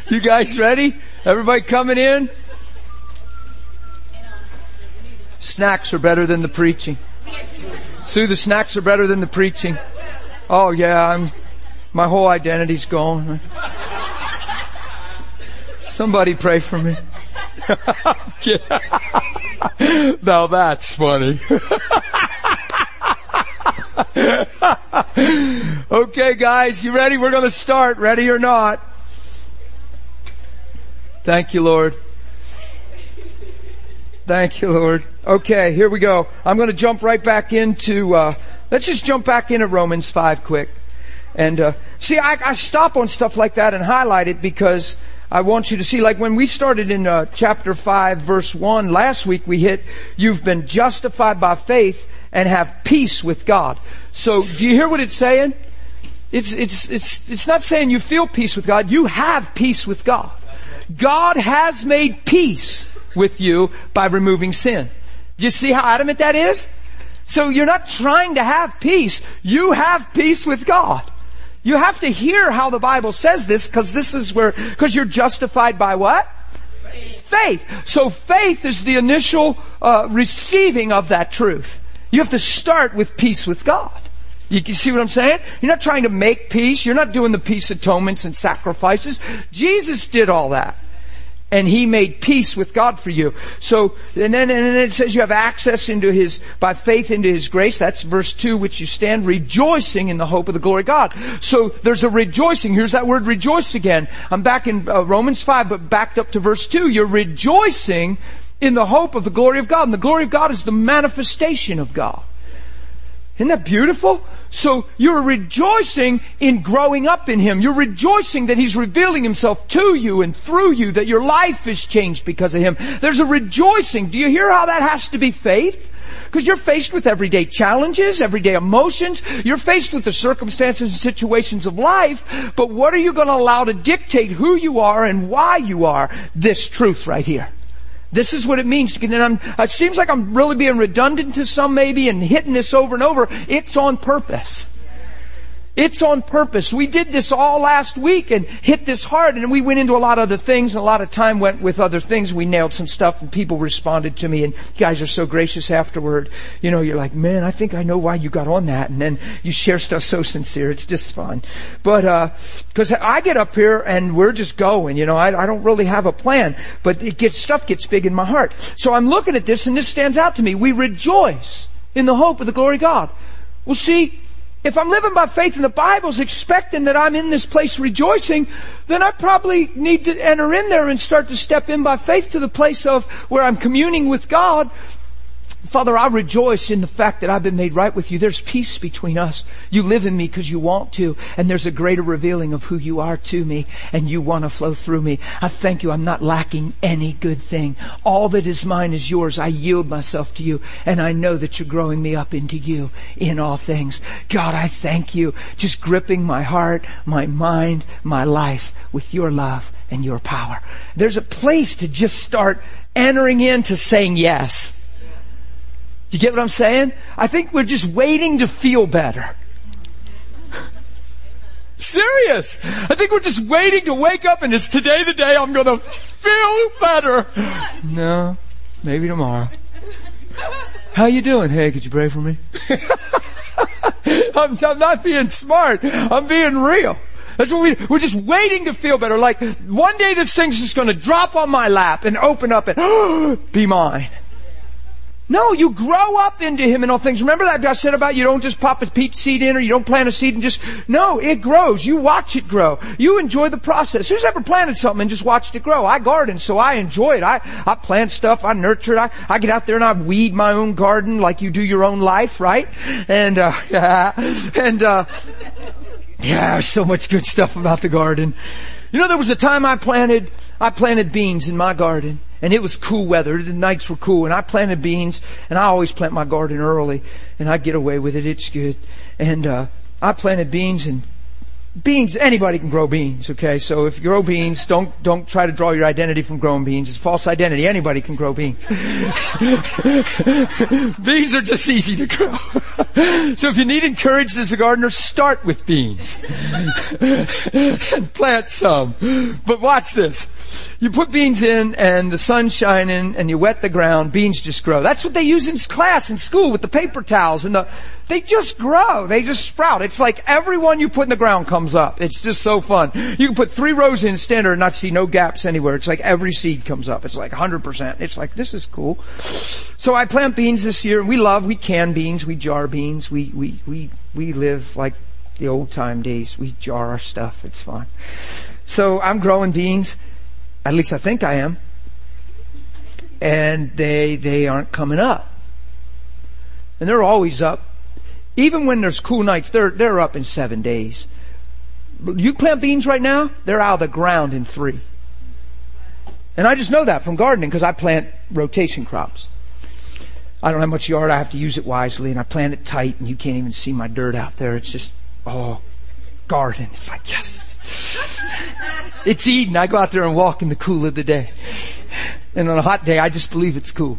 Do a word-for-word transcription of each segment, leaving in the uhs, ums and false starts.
You guys ready? Everybody coming in? Snacks are better than the preaching. Sue, the snacks are better than the preaching. Oh yeah, I'm, my whole identity's gone. Somebody pray for me. Now that's funny. Okay guys, you ready? We're going to start. Ready or not? Thank you, Lord. Thank you, Lord. Okay, here we go. I'm going to jump right back into, uh, let's just jump back into Romans five quick. And, uh, see, I, I stop on stuff like that and highlight it because I want you to see, like when we started in, uh, chapter five, verse one, last week we hit, you've been justified by faith and have peace with God. So, do you hear what it's saying? It's, it's, it's, it's not saying you feel peace with God, you have peace with God. God has made peace with you by removing sin. Do you see how adamant that is? So you're not trying to have peace. You have peace with God. You have to hear how the Bible says this, because this is where, because you're justified by what? Faith. Faith. So faith is the initial uh, receiving of that truth. You have to start with peace with God. You, you see what I'm saying? You're not trying to make peace. You're not doing the peace atonements and sacrifices. Jesus did all that. And He made peace with God for you. So, and then, and then it says you have access into His, by faith into His grace. That's verse two, which you stand rejoicing in the hope of the glory of God. So there's a rejoicing. Here's that word rejoice again. I'm back in uh, Romans five, but backed up to verse two. You're rejoicing in the hope of the glory of God. And the glory of God is the manifestation of God. Isn't that beautiful? So you're rejoicing in growing up in Him. You're rejoicing that He's revealing Himself to you and through you, that your life is changed because of Him. There's a rejoicing. Do you hear how that has to be faith? Because you're faced with everyday challenges, everyday emotions. You're faced with the circumstances and situations of life. But what are you going to allow to dictate who you are and why you are? This truth right here. This is what it means to get in. It seems like I'm really being redundant to some maybe and hitting this over and over. It's on purpose. It's on purpose. We did this all last week and hit this hard, and we went into a lot of other things, and a lot of time went with other things. We nailed some stuff and people responded to me, and you guys are so gracious afterward. You know, you're like, man, I think I know why you got on that. And then you share stuff so sincere. It's just fun. But, uh, cause I get up here and we're just going, you know, I, I don't really have a plan, but it gets, stuff gets big in my heart. So I'm looking at this and this stands out to me. We rejoice in the hope of the glory of God. Well, see, if I'm living by faith and the Bible's expecting that I'm in this place rejoicing, then I probably need to enter in there and start to step in by faith to the place of where I'm communing with God. Father, I rejoice in the fact that I've been made right with you. There's peace between us. You live in me because you want to, and there's a greater revealing of who you are to me, and you want to flow through me. I thank you. I'm not lacking any good thing. All that is mine is yours. I yield myself to you, and I know that you're growing me up into you in all things. God, I thank you. Just gripping my heart, my mind, my life with your love and your power. There's a place to just start entering into saying yes. You get what I'm saying? I think we're just waiting to feel better. Serious. I think we're just waiting to wake up and it's today the day I'm gonna feel better. No, maybe tomorrow. How you doing? Hey, could you pray for me? I'm, I'm not being smart. I'm being real. That's what we, we're just waiting to feel better. Like one day this thing's just gonna drop on my lap and open up and be mine. No, you grow up into Him in all things. Remember that I said about you don't just pop a peach seed in or you don't plant a seed and just, no, it grows. You watch it grow. You enjoy the process. Who's ever planted something and just watched it grow? I garden, so I enjoy it. I, I plant stuff, I nurture it. I, I get out there and I weed my own garden like you do your own life, right? And, uh, and, uh, yeah, there's so much good stuff about the garden. You know, there was a time I planted, I planted beans in my garden. And it was cool weather. The nights were cool. And I planted beans. And I always plant my garden early. And I get away with it. It's good. And, uh, I planted beans and beans, anybody can grow beans, okay? So if you grow beans, don't, don't try to draw your identity from growing beans. It's false identity. Anybody can grow beans. Beans are just easy to grow. So if you need encouragement as a gardener, start with beans. And plant some. But watch this. You put beans in and the sun's shining and you wet the ground, beans just grow. That's what they use in class in school with the paper towels and the, they just grow. They just sprout. It's like every one you put in the ground comes up. It's just so fun. You can put three rows in standard and not see no gaps anywhere. It's like every seed comes up. It's like one hundred percent. It's like, this is cool. So I plant beans this year. We love, we can beans, we jar beans. We, we, we, we live like the old time days. We jar our stuff. It's fun. So I'm growing beans. At least I think I am. And they, they aren't coming up. And they're always up. Even when there's cool nights, they're, they're up in seven days. You plant beans right now, they're out of the ground in three. And I just know that from gardening because I plant rotation crops. I don't have much yard, I have to use it wisely, and I plant it tight and you can't even see my dirt out there. It's just, oh, garden. It's like, yes. It's Eden. I go out there and walk in the cool of the day. And on a hot day, I just believe it's cool.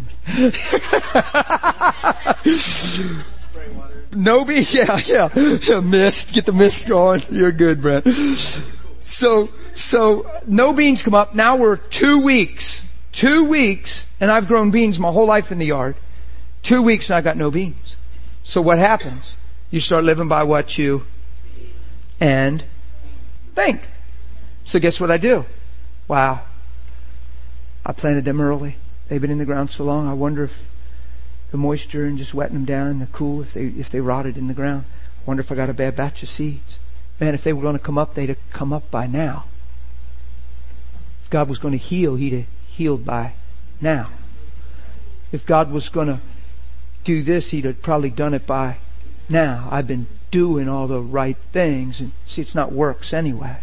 No be, yeah, yeah, yeah, mist, get the mist going. You're good, Brent. So, so, no beans come up. Now we're two weeks, two weeks, and I've grown beans my whole life in the yard. Two weeks and I got no beans. So what happens? You start living by what you and think. So guess what I do? Wow. I planted them early. They've been in the ground so long. I wonder if the moisture and just wetting them down in the cool, if they, if they rotted in the ground. I wonder if I got a bad batch of seeds. Man, if they were going to come up, they'd have come up by now. If God was going to heal, He'd have healed by now. If God was going to do this, He'd have probably done it by now. I've been doing all the right things, and see, it's not works anyway.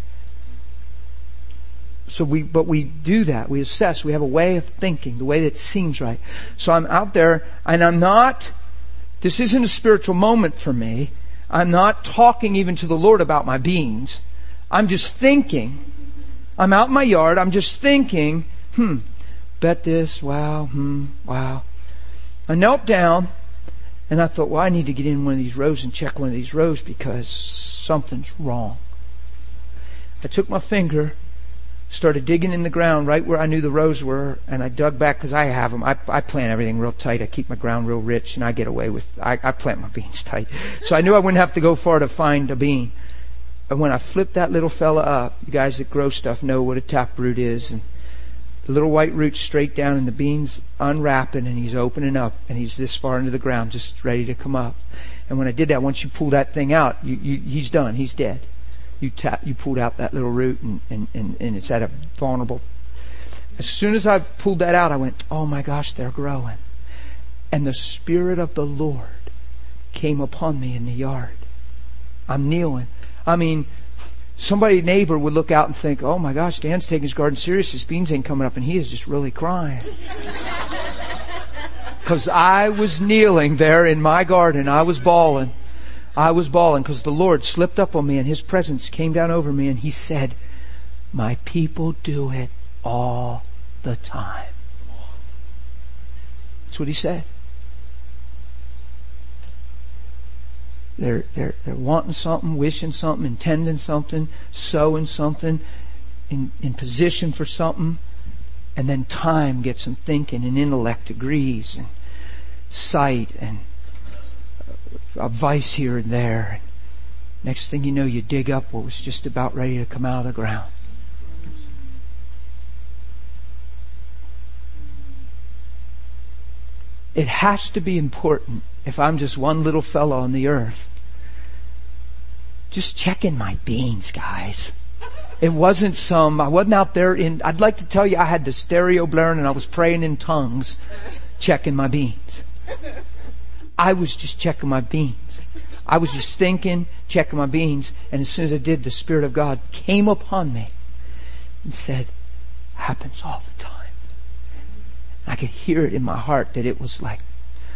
So we, but we do that. We assess. We have a way of thinking, the way that seems right. So I'm out there and I'm not, this isn't a spiritual moment for me. I'm not talking even to the Lord about my beans. I'm just thinking. I'm out in my yard. I'm just thinking, hmm, bet this, wow, hmm, wow. I knelt down and I thought, well, I need to get in one of these rows and check one of these rows because something's wrong. I took my finger, started digging in the ground right where I knew the rows were, and I dug back because I have them. I, I plant everything real tight. I keep my ground real rich, and I get away with, I, I plant my beans tight. So I knew I wouldn't have to go far to find a bean. And when I flipped that little fella up, you guys that grow stuff know what a taproot is, and the little white root straight down, and the beans unwrapping, and he's opening up, and he's this far into the ground, just ready to come up. And when I did that, once you pull that thing out, you, you, he's done. He's dead. You tap, you pulled out that little root and, and, and, and it's at a vulnerable. As soon as I pulled that out, I went, oh my gosh, they're growing. And the Spirit of the Lord came upon me in the yard. I'm kneeling. I mean, somebody, neighbor would look out and think, oh my gosh, Dan's taking his garden serious. His beans ain't coming up, and he is just really crying. Because I was kneeling there in my garden. I was bawling. I was bawling because the Lord slipped up on me and His presence came down over me and He said, my people do it all the time. That's what He said. They're, they're, they're wanting something, wishing something, intending something, sowing something, in, in position for something, and then time gets them thinking, and intellect agrees, and sight, and a vice here and there. Next thing you know, you dig up what was just about ready to come out of the ground. It has to be important if I'm just one little fellow on the earth. Just checking my beans, guys. It wasn't some, I wasn't out there in, I'd like to tell you I had the stereo blaring and I was praying in tongues, checking my beans. I was just checking my beans. I was just thinking, checking my beans, and as soon as I did, the Spirit of God came upon me and said, happens all the time. I could hear it in my heart that it was like,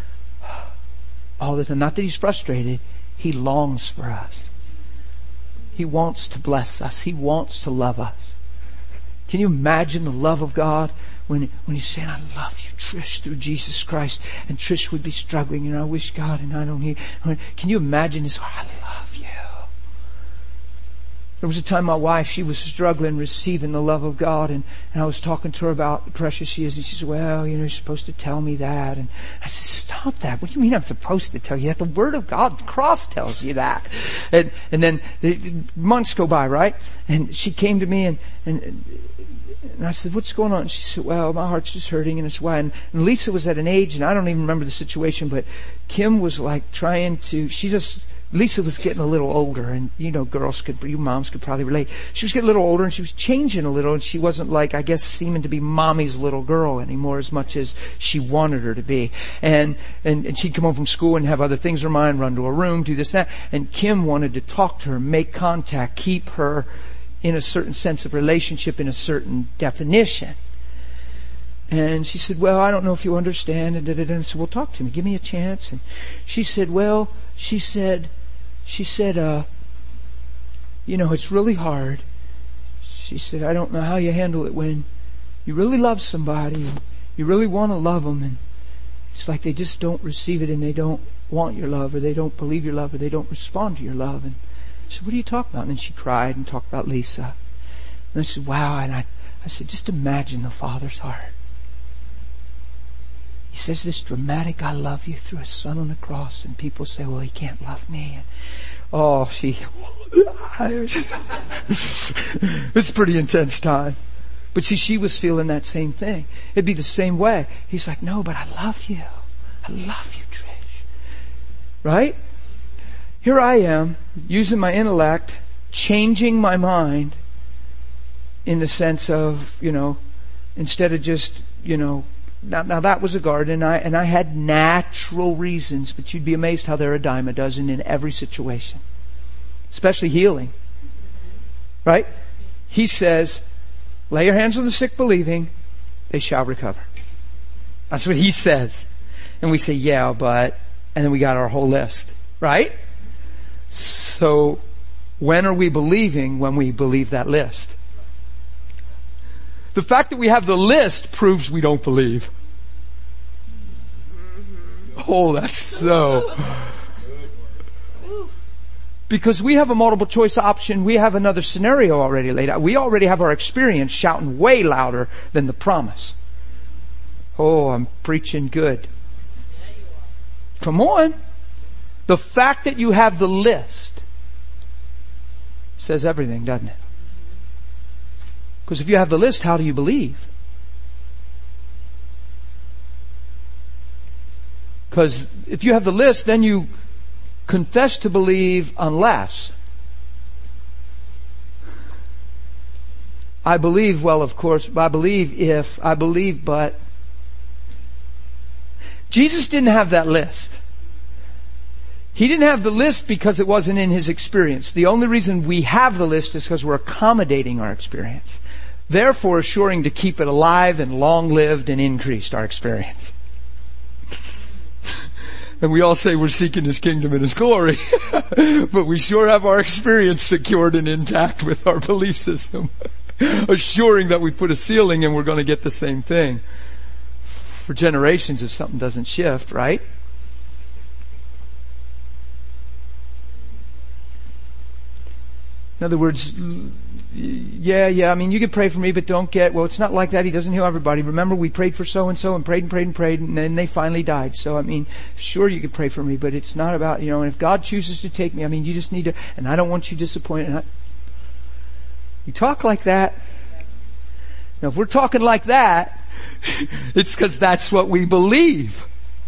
all the time. Not that He's frustrated. He longs for us. He wants to bless us. He wants to love us. Can you imagine the love of God when, when He's saying, I love you, Trish, through Jesus Christ. And Trish would be struggling, and I wish God, and I don't need. Can you imagine His heart? I love you. There was a time my wife, she was struggling receiving the love of God, and, and I was talking to her about how precious she is, and she said, well, you know, you're supposed to tell me that. And I said, stop that. What do you mean I'm supposed to tell you that? The Word of God, the cross tells you that. And, and then the months go by, right? And she came to me, and, and, and I said, what's going on? And she said, well, my heart's just hurting, and it's why. And, and Lisa was at an age, and I don't even remember the situation, but Kim was like trying to, she just, Lisa was getting a little older, and you know, girls could, you moms could probably relate. She was getting a little older, and she was changing a little, and she wasn't like, I guess, seeming to be mommy's little girl anymore as much as she wanted her to be. And, and, and she'd come home from school and have other things in her mind, run to her room, do this, that. And Kim wanted to talk to her, make contact, keep her in a certain sense of relationship, in a certain definition. And she said, well, I don't know if you understand. And, da, da, da. And I said, well, talk to me. Give me a chance. And she said, well, she said, She said, uh, you know, it's really hard. She said, I don't know how you handle it when you really love somebody and you really want to love them, and it's like they just don't receive it, and they don't want your love, or they don't believe your love, or they don't respond to your love. And I said, what are you talking about? And then she cried and talked about Lisa. And I said, wow. And I, I said, just imagine the Father's heart. He says this dramatic, I love you, through His Son on the cross, and people say, well, He can't love me. And, oh, she, it's a pretty intense time. But see, she was feeling that same thing. It'd be the same way. He's like, no, but I love you. I love you, Trish. Right? Here I am, using my intellect, changing my mind in the sense of, you know, instead of just, you know, Now, now that was a garden, and I, and I had natural reasons, but you'd be amazed how they're a dime a dozen in every situation. Especially healing. Right? He says, lay your hands on the sick believing, they shall recover. That's what He says. And we say, yeah, but, and then we got our whole list. Right? So, when are we believing when we believe that list? The fact that we have the list proves we don't believe. Oh, that's so. Because we have a multiple choice option. We have another scenario already laid out. We already have our experience shouting way louder than the promise. Oh, I'm preaching good. Come on. The fact that you have the list says everything, doesn't it? Because if you have the list, how do you believe? Because if you have the list, then you confess to believe unless. I believe, well, of course, I believe if, I believe but. Jesus didn't have that list. He didn't have the list because it wasn't in His experience. The only reason we have the list is because we're accommodating our experience. Therefore assuring to keep it alive and long-lived and increased our experience. And we all say we're seeking His kingdom and His glory. But we sure have our experience secured and intact with our belief system. Assuring that we put a ceiling and we're going to get the same thing. For generations if something doesn't shift, right? In other words, yeah, yeah, I mean, you can pray for me, but don't get, well, it's not like that. He doesn't heal everybody. Remember, we prayed for so-and-so and prayed and prayed and prayed, and then they finally died. So, I mean, sure, you can pray for me, but it's not about, you know, and if God chooses to take me, I mean, you just need to, and I don't want you disappointed. I, you talk like that. Now, if we're talking like that, it's because that's what we believe.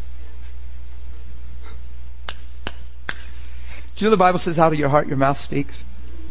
Do you know the Bible says out of your heart your mouth speaks?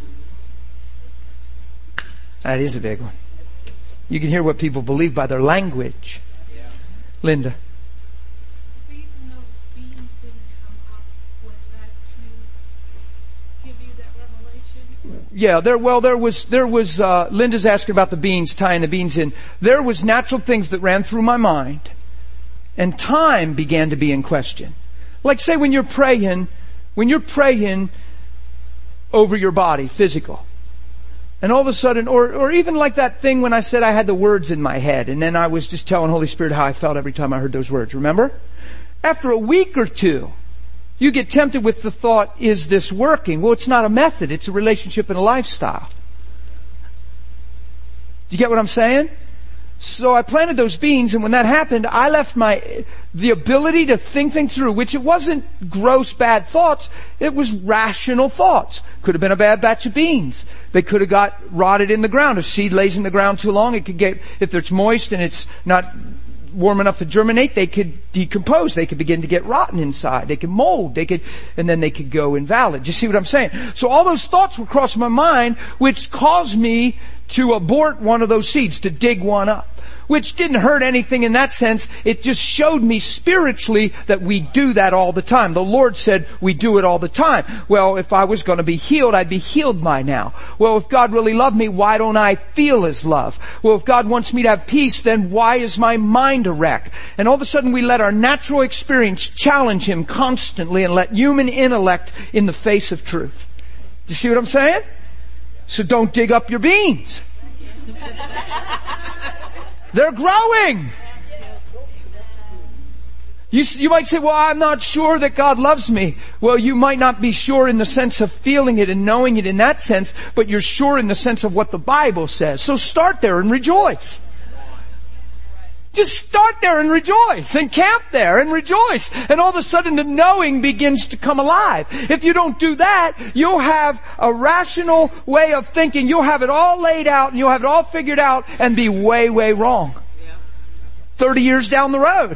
That is a big one. You can hear what people believe by their language. Yeah. Linda. The reason those beans didn't come up, was that to give you that revelation? Yeah, there, well, there was, there was, uh, Linda's asking about the beans, tying the beans in. There was natural things that ran through my mind, and time began to be in question. Like say when you're praying, when you're praying, over your body, physical. And all of a sudden, or, or even like that thing when I said I had the words in my head, and then I was just telling Holy Spirit how I felt every time I heard those words, remember? After a week or two, you get tempted with the thought, is this working? Well, it's not a method, it's a relationship and a lifestyle. Do you get what I'm saying? So I planted those beans, and when that happened, I left my, the ability to think things through, which it wasn't gross bad thoughts, it was rational thoughts. Could have been a bad batch of beans. They could have got rotted in the ground. If seed lays in the ground too long, it could get, if it's moist and it's not warm enough to germinate, they could decompose. They could begin to get rotten inside. They could mold. They could, and then they could go invalid. Do you see what I'm saying? So all those thoughts would cross my mind, which caused me to abort one of those seeds, to dig one up. Which didn't hurt anything in that sense. It just showed me spiritually that we do that all the time. The Lord said we do it all the time. Well, if I was going to be healed, I'd be healed by now. Well, if God really loved me, why don't I feel His love? Well, if God wants me to have peace, then why is my mind a wreck? And all of a sudden we let our natural experience challenge Him constantly and let human intellect in the face of truth. Do you see what I'm saying? So don't dig up your beans. They're growing. You, you might say, well, I'm not sure that God loves me. Well, you might not be sure in the sense of feeling it and knowing it in that sense, but you're sure in the sense of what the Bible says. So start there and rejoice. Just start there and rejoice, and camp there and rejoice. And all of a sudden the knowing begins to come alive. If you don't do that, you'll have a rational way of thinking. You'll have it all laid out and you'll have it all figured out and be way, way wrong. Thirty years down the road.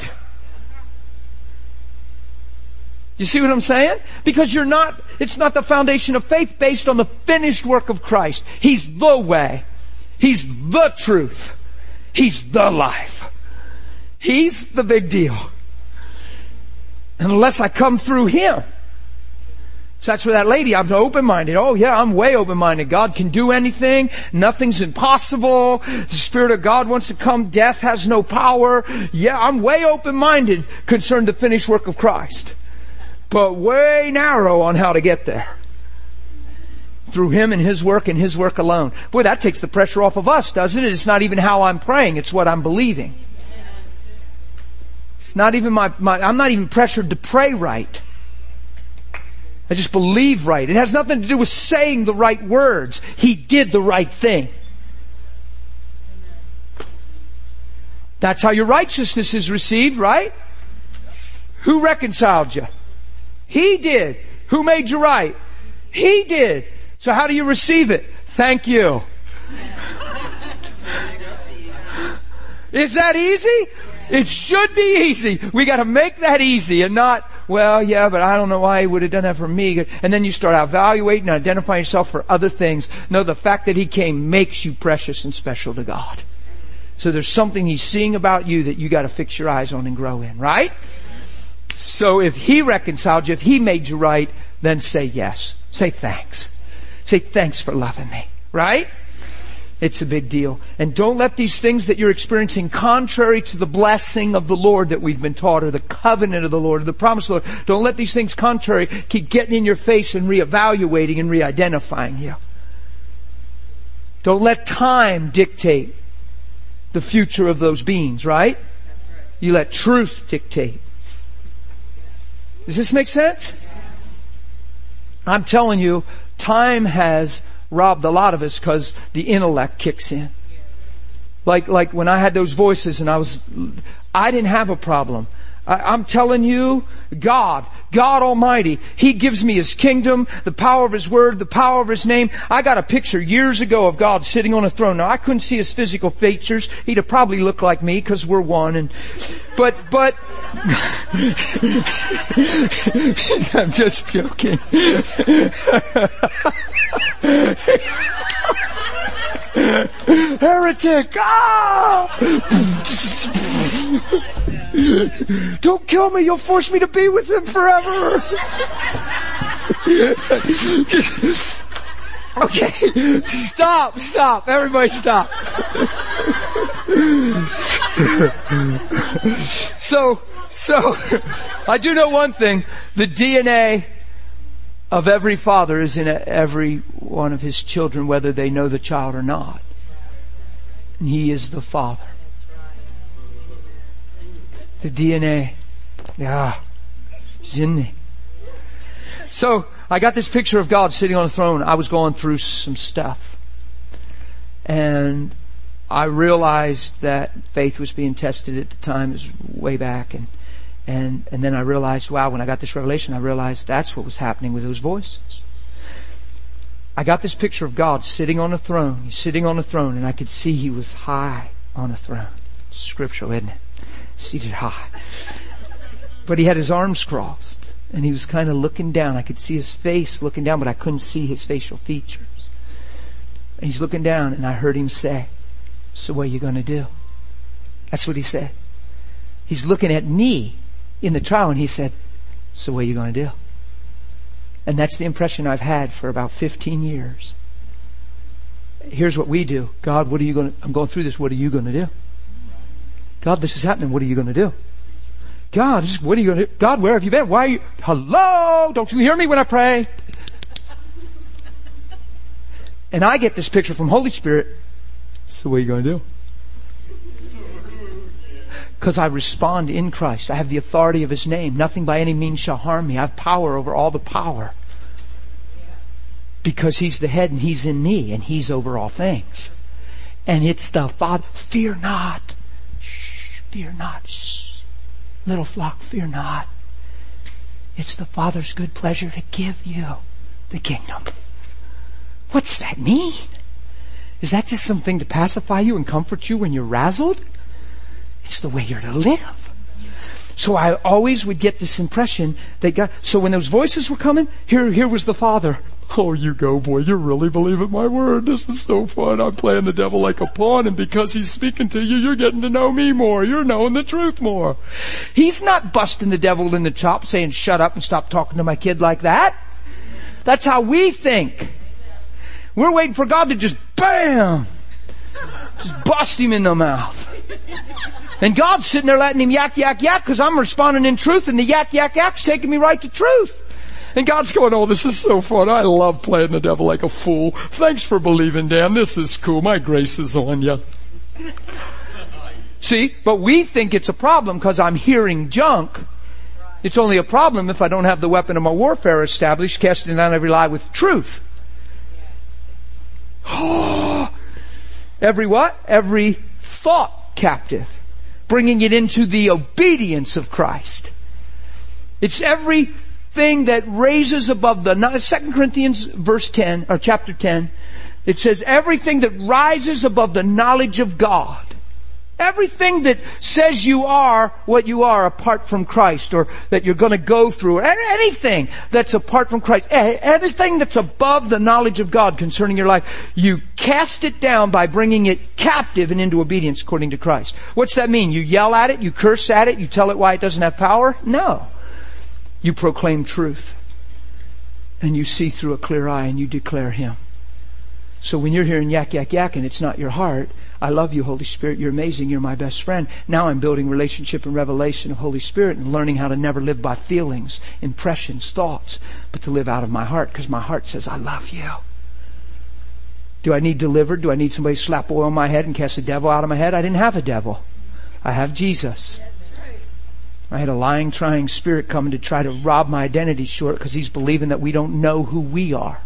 You see what I'm saying? Because you're not, it's not the foundation of faith based on the finished work of Christ. He's the way. He's the truth. He's the life. He's the big deal. And unless I come through Him. So that's where that lady, I'm open-minded. Oh yeah, I'm way open-minded. God can do anything. Nothing's impossible. The Spirit of God wants to come. Death has no power. Yeah, I'm way open-minded concerning the finished work of Christ. But way narrow on how to get there. Through Him and His work and His work alone. Boy, that takes the pressure off of us, doesn't it? It's not even how I'm praying. It's what I'm believing. It's not even my, my, I'm not even pressured to pray right. I just believe right. It has nothing to do with saying the right words. He did the right thing. That's how your righteousness is received, right? Who reconciled you? He did. Who made you right? He did. So how do you receive it? Thank you. Is that easy? It should be easy. We got to make that easy and not, well, yeah, but I don't know why He would have done that for me. And then you start evaluating and identifying yourself for other things. No, the fact that He came makes you precious and special to God. So there's something He's seeing about you that you got to fix your eyes on and grow in, right? So if He reconciled you, if He made you right, then say yes. Say thanks. Say thanks for loving me, right? It's a big deal. And don't let these things that you're experiencing contrary to the blessing of the Lord that we've been taught, or the covenant of the Lord, or the promise of the Lord, don't let these things contrary keep getting in your face and reevaluating and re-identifying you. Don't let time dictate the future of those beings, right? You let truth dictate. Does this make sense? I'm telling you, time has robbed a lot of us because the intellect kicks in. Like, like when I had those voices and I was, I didn't have a problem. I, I'm telling you, God, God Almighty, He gives me His kingdom, the power of His word, the power of His name. I got a picture years ago of God sitting on a throne. Now I couldn't see His physical features. He'd have probably looked like me because we're one. And, but, but, I'm just joking. Heretic! Ah! Don't kill me, you'll force me to be with Him forever. Just, okay, stop, stop, everybody stop. So, so, I do know one thing, the D N A of every father is in every one of his children, whether they know the child or not. And he is the Father. The D N A. Yeah. It's in me. So, I got this picture of God sitting on a throne. I was going through some stuff. And I realized that faith was being tested at the time. It was way back. And, and, and then I realized, wow, when I got this revelation, I realized that's what was happening with those voices. I got this picture of God sitting on a throne. He's sitting on a throne, and I could see he was high on a throne. It's scriptural, isn't it? Seated high. But he had his arms crossed, and he was kind of looking down. I could see his face looking down, but I couldn't see his facial features. And he's looking down, and I heard him say, "So what are you going to do?" That's what he said. He's looking at me in the trial, and he said, "So what are you going to do?" And that's the impression I've had for about fifteen years. Here's what we do. God, what are you going to, I'm going through this, what are you going to do? God, this is happening, what are you going to do? God, this, what are you going to do? God, where have you been? Why are you, hello? Don't you hear me when I pray? And I get this picture from Holy Spirit. So what are you going to do? Because I respond in Christ. I have the authority of His name. Nothing by any means shall harm me. I have power over all the power. Because He's the head and He's in me and He's over all things. And it's the Father. Fear not. Shh, fear not. Shh. Little flock, fear not. It's the Father's good pleasure to give you the kingdom. What's that mean? Is that just something to pacify you and comfort you when you're razzled? It's the way you're to live. So I always would get this impression that God, so when those voices were coming, here, here was the Father. Oh, you go, boy, you really believe in my word. This is so fun. I'm playing the devil like a pawn, and because he's speaking to you, you're getting to know me more. You're knowing the truth more. He's not busting the devil in the chop saying, shut up and stop talking to my kid like that. That's how we think. We're waiting for God to just bam! Just bust him in the mouth. And God's sitting there letting him yak, yak, yak because I'm responding in truth, and the yak, yak, yak's taking me right to truth. And God's going, oh, this is so fun. I love playing the devil like a fool. Thanks for believing, Dan. This is cool. My grace is on you. See, but we think it's a problem because I'm hearing junk. It's only a problem if I don't have the weapon of my warfare established, casting down every lie with truth. Every what? Every thought captive. Bringing it into the obedience of Christ. It's everything that raises above the, Second Corinthians verse ten, or chapter ten, it says everything that rises above the knowledge of God. Everything that says you are what you are apart from Christ, or that you're going to go through, or anything that's apart from Christ, everything that's above the knowledge of God concerning your life, you cast it down by bringing it captive and into obedience according to Christ. What's that mean? You yell at it, you curse at it, you tell it why it doesn't have power? No. You proclaim truth. And you see through a clear eye and you declare Him. So when you're hearing yak, yak, yak and it's not your heart, I love you, Holy Spirit. You're amazing. You're my best friend. Now I'm building relationship and revelation of Holy Spirit and learning how to never live by feelings, impressions, thoughts, but to live out of my heart because my heart says, I love you. Do I need delivered? Do I need somebody to slap oil on my head and cast the devil out of my head? I didn't have a devil. I have Jesus. I had a lying, trying spirit coming to try to rob my identity short because he's believing that we don't know who we are.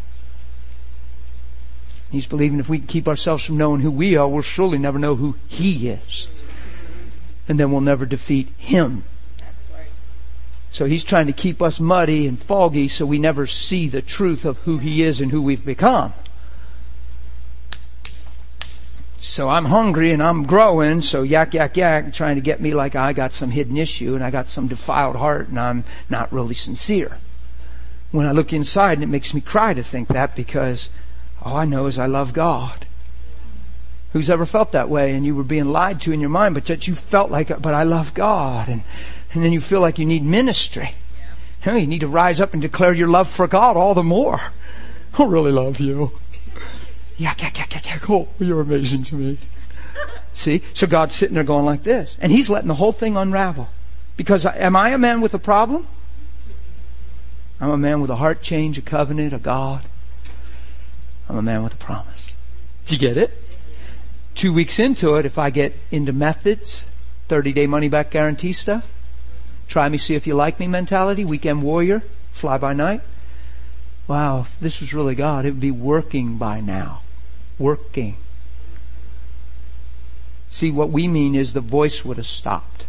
He's believing if we can keep ourselves from knowing who we are, we'll surely never know who He is. And then we'll never defeat Him. That's right. So he's trying to keep us muddy and foggy so we never see the truth of who He is and who we've become. So I'm hungry and I'm growing, so yak, yak, yak, trying to get me like I got some hidden issue and I got some defiled heart and I'm not really sincere. When I look inside, and it makes me cry to think that because all I know is I love God. Who's ever felt that way and you were being lied to in your mind, but that you felt like, but I love God. And, and then you feel like you need ministry. Yeah. You need to rise up and declare your love for God all the more. I really love you. Yak, yak, yak, yak, yak. Oh, you're amazing to me. See? So God's sitting there going like this. And He's letting the whole thing unravel. Because am I a man with a problem? I'm a man with a heart change, a covenant, a God. I'm a man with a promise. Do you get it? Two weeks into it, if I get into methods, thirty-day money-back guarantee stuff, try me, see if you like me mentality, weekend warrior, fly by night. Wow, if this was really God, it would be working by now. Working. See, what we mean is the voice would have stopped.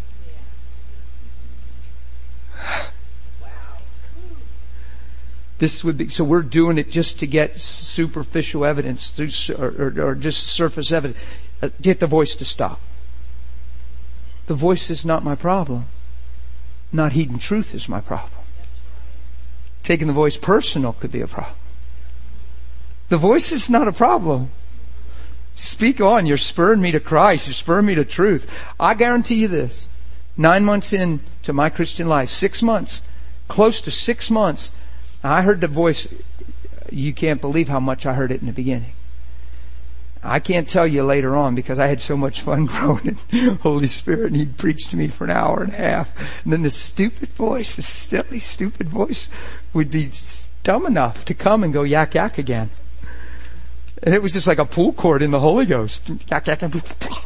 This would be, so we're doing it just to get superficial evidence, or, or, or just surface evidence. Uh, get the voice to stop. The voice is not my problem. Not heeding truth is my problem. Taking the voice personal could be a problem. The voice is not a problem. Speak on. You're spurring me to Christ. You're spurring me to truth. I guarantee you this. Nine months into my Christian life, six months, close to six months, I heard the voice. You can't believe how much I heard it in the beginning. I can't tell you later on because I had so much fun growing in Holy Spirit, and He'd preach to me for an hour and a half. And then this stupid voice, this silly, stupid voice would be dumb enough to come and go yak yak again. And it was just like a pull cord in the Holy Ghost. Yak yak yak.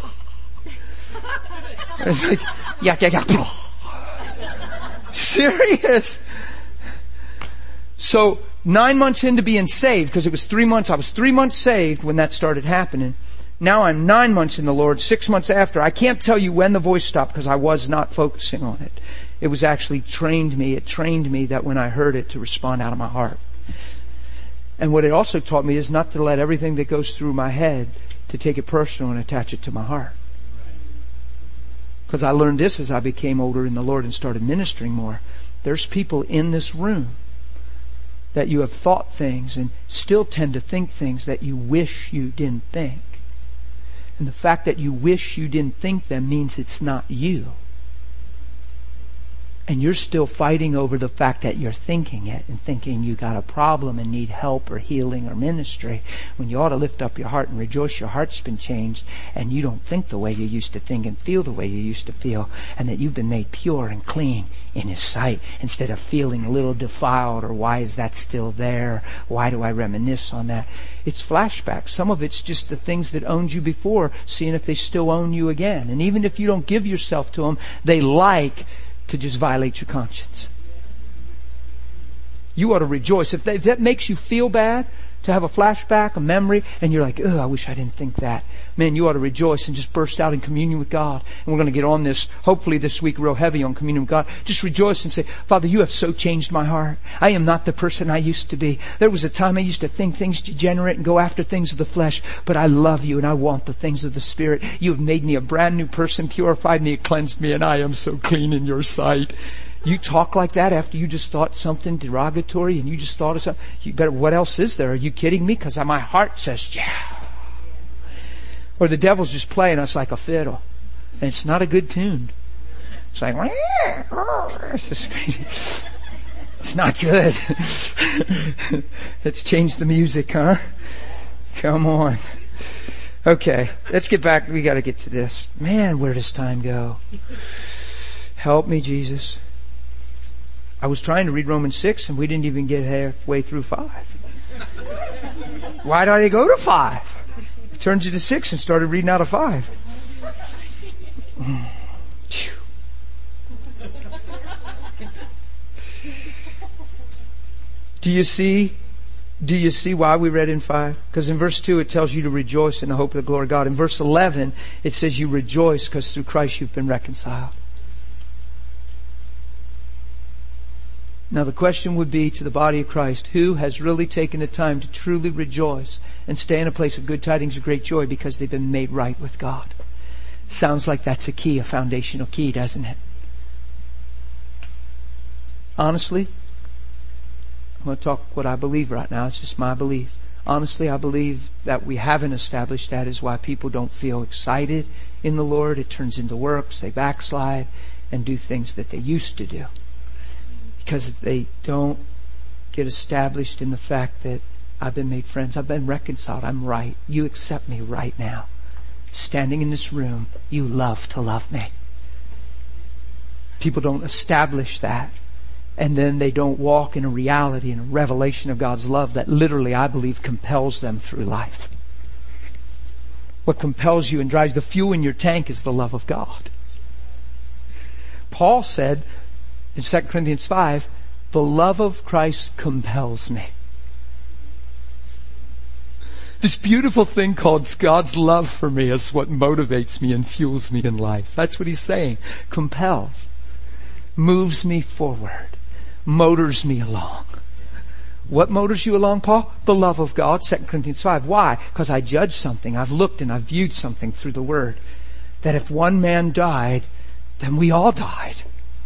It's like yak yak yak. Serious. So nine months into being saved, because it was three months, I was three months saved when that started happening. Now I'm nine months in the Lord, six months after. I can't tell you when the voice stopped because I was not focusing on it. It was actually trained me. It trained me that when I heard it to respond out of my heart. And what it also taught me is not to let everything that goes through my head to take it personal and attach it to my heart. Because I learned this as I became older in the Lord and started ministering more. There's people in this room that you have thought things and still tend to think things that you wish you didn't think. And the fact that you wish you didn't think them means it's not you. And you're still fighting over the fact that you're thinking it and thinking you got a problem and need help or healing or ministry, when you ought to lift up your heart and rejoice your heart's been changed and you don't think the way you used to think and feel the way you used to feel, and that you've been made pure and clean in His sight, instead of feeling a little defiled or why is that still there? Why do I reminisce on that? It's flashbacks. Some of it's just the things that owned you before, seeing if they still own you again. And even if you don't give yourself to them, they like to just violate your conscience. You ought to rejoice. If that, if that makes you feel bad, to have a flashback, a memory, and you're like, oh, I wish I didn't think that. Man, you ought to rejoice and just burst out in communion with God. And we're going to get on this, hopefully this week, real heavy on communion with God. Just rejoice and say, Father, you have so changed my heart. I am not the person I used to be. There was a time I used to think things degenerate and go after things of the flesh, but I love you and I want the things of the Spirit. You have made me a brand new person, purified me, cleansed me, and I am so clean in your sight. You talk like that after you just thought something derogatory and you just thought of something. You better, what else is there? Are you kidding me? Because my heart says, yeah. Or the devil's just playing us like a fiddle. And it's not a good tune. It's like, it's, just, it's not good. Let's change the music, huh? Come on. Okay, let's get back. We got to get to this. Man, where does time go? Help me, Jesus. I was trying to read Romans six and we didn't even get halfway through five. Why did I go to five? I turned to six and started reading out of five. Do you see? Do you see why we read in five? Because in verse two it tells you to rejoice in the hope of the glory of God. In verse eleven it says you rejoice because through Christ you've been reconciled. Now the question would be to the body of Christ, who has really taken the time to truly rejoice and stay in a place of good tidings of great joy because they've been made right with God? Sounds like that's a key, a foundational key, doesn't it? Honestly, I'm going to talk what I believe right now. It's just my belief. Honestly, I believe that we haven't established that is why people don't feel excited in the Lord. It turns into works. They backslide and do things that they used to do. Because they don't get established in the fact that I've been made friends. I've been reconciled. I'm right. You accept me right now. Standing in this room, you love to love me. People don't establish that. And then they don't walk in a reality and a revelation of God's love that literally, I believe, compels them through life. What compels you and drives the fuel in your tank is the love of God. Paul said in Second Corinthians five, the love of Christ compels me. This beautiful thing called God's love for me is what motivates me and fuels me in life. That's what he's saying. Compels. Moves me forward. Motors me along. What motors you along, Paul? The love of God, Second Corinthians five. Why? Because I judged something. I've looked and I've viewed something through the Word. That if one man died, then we all died.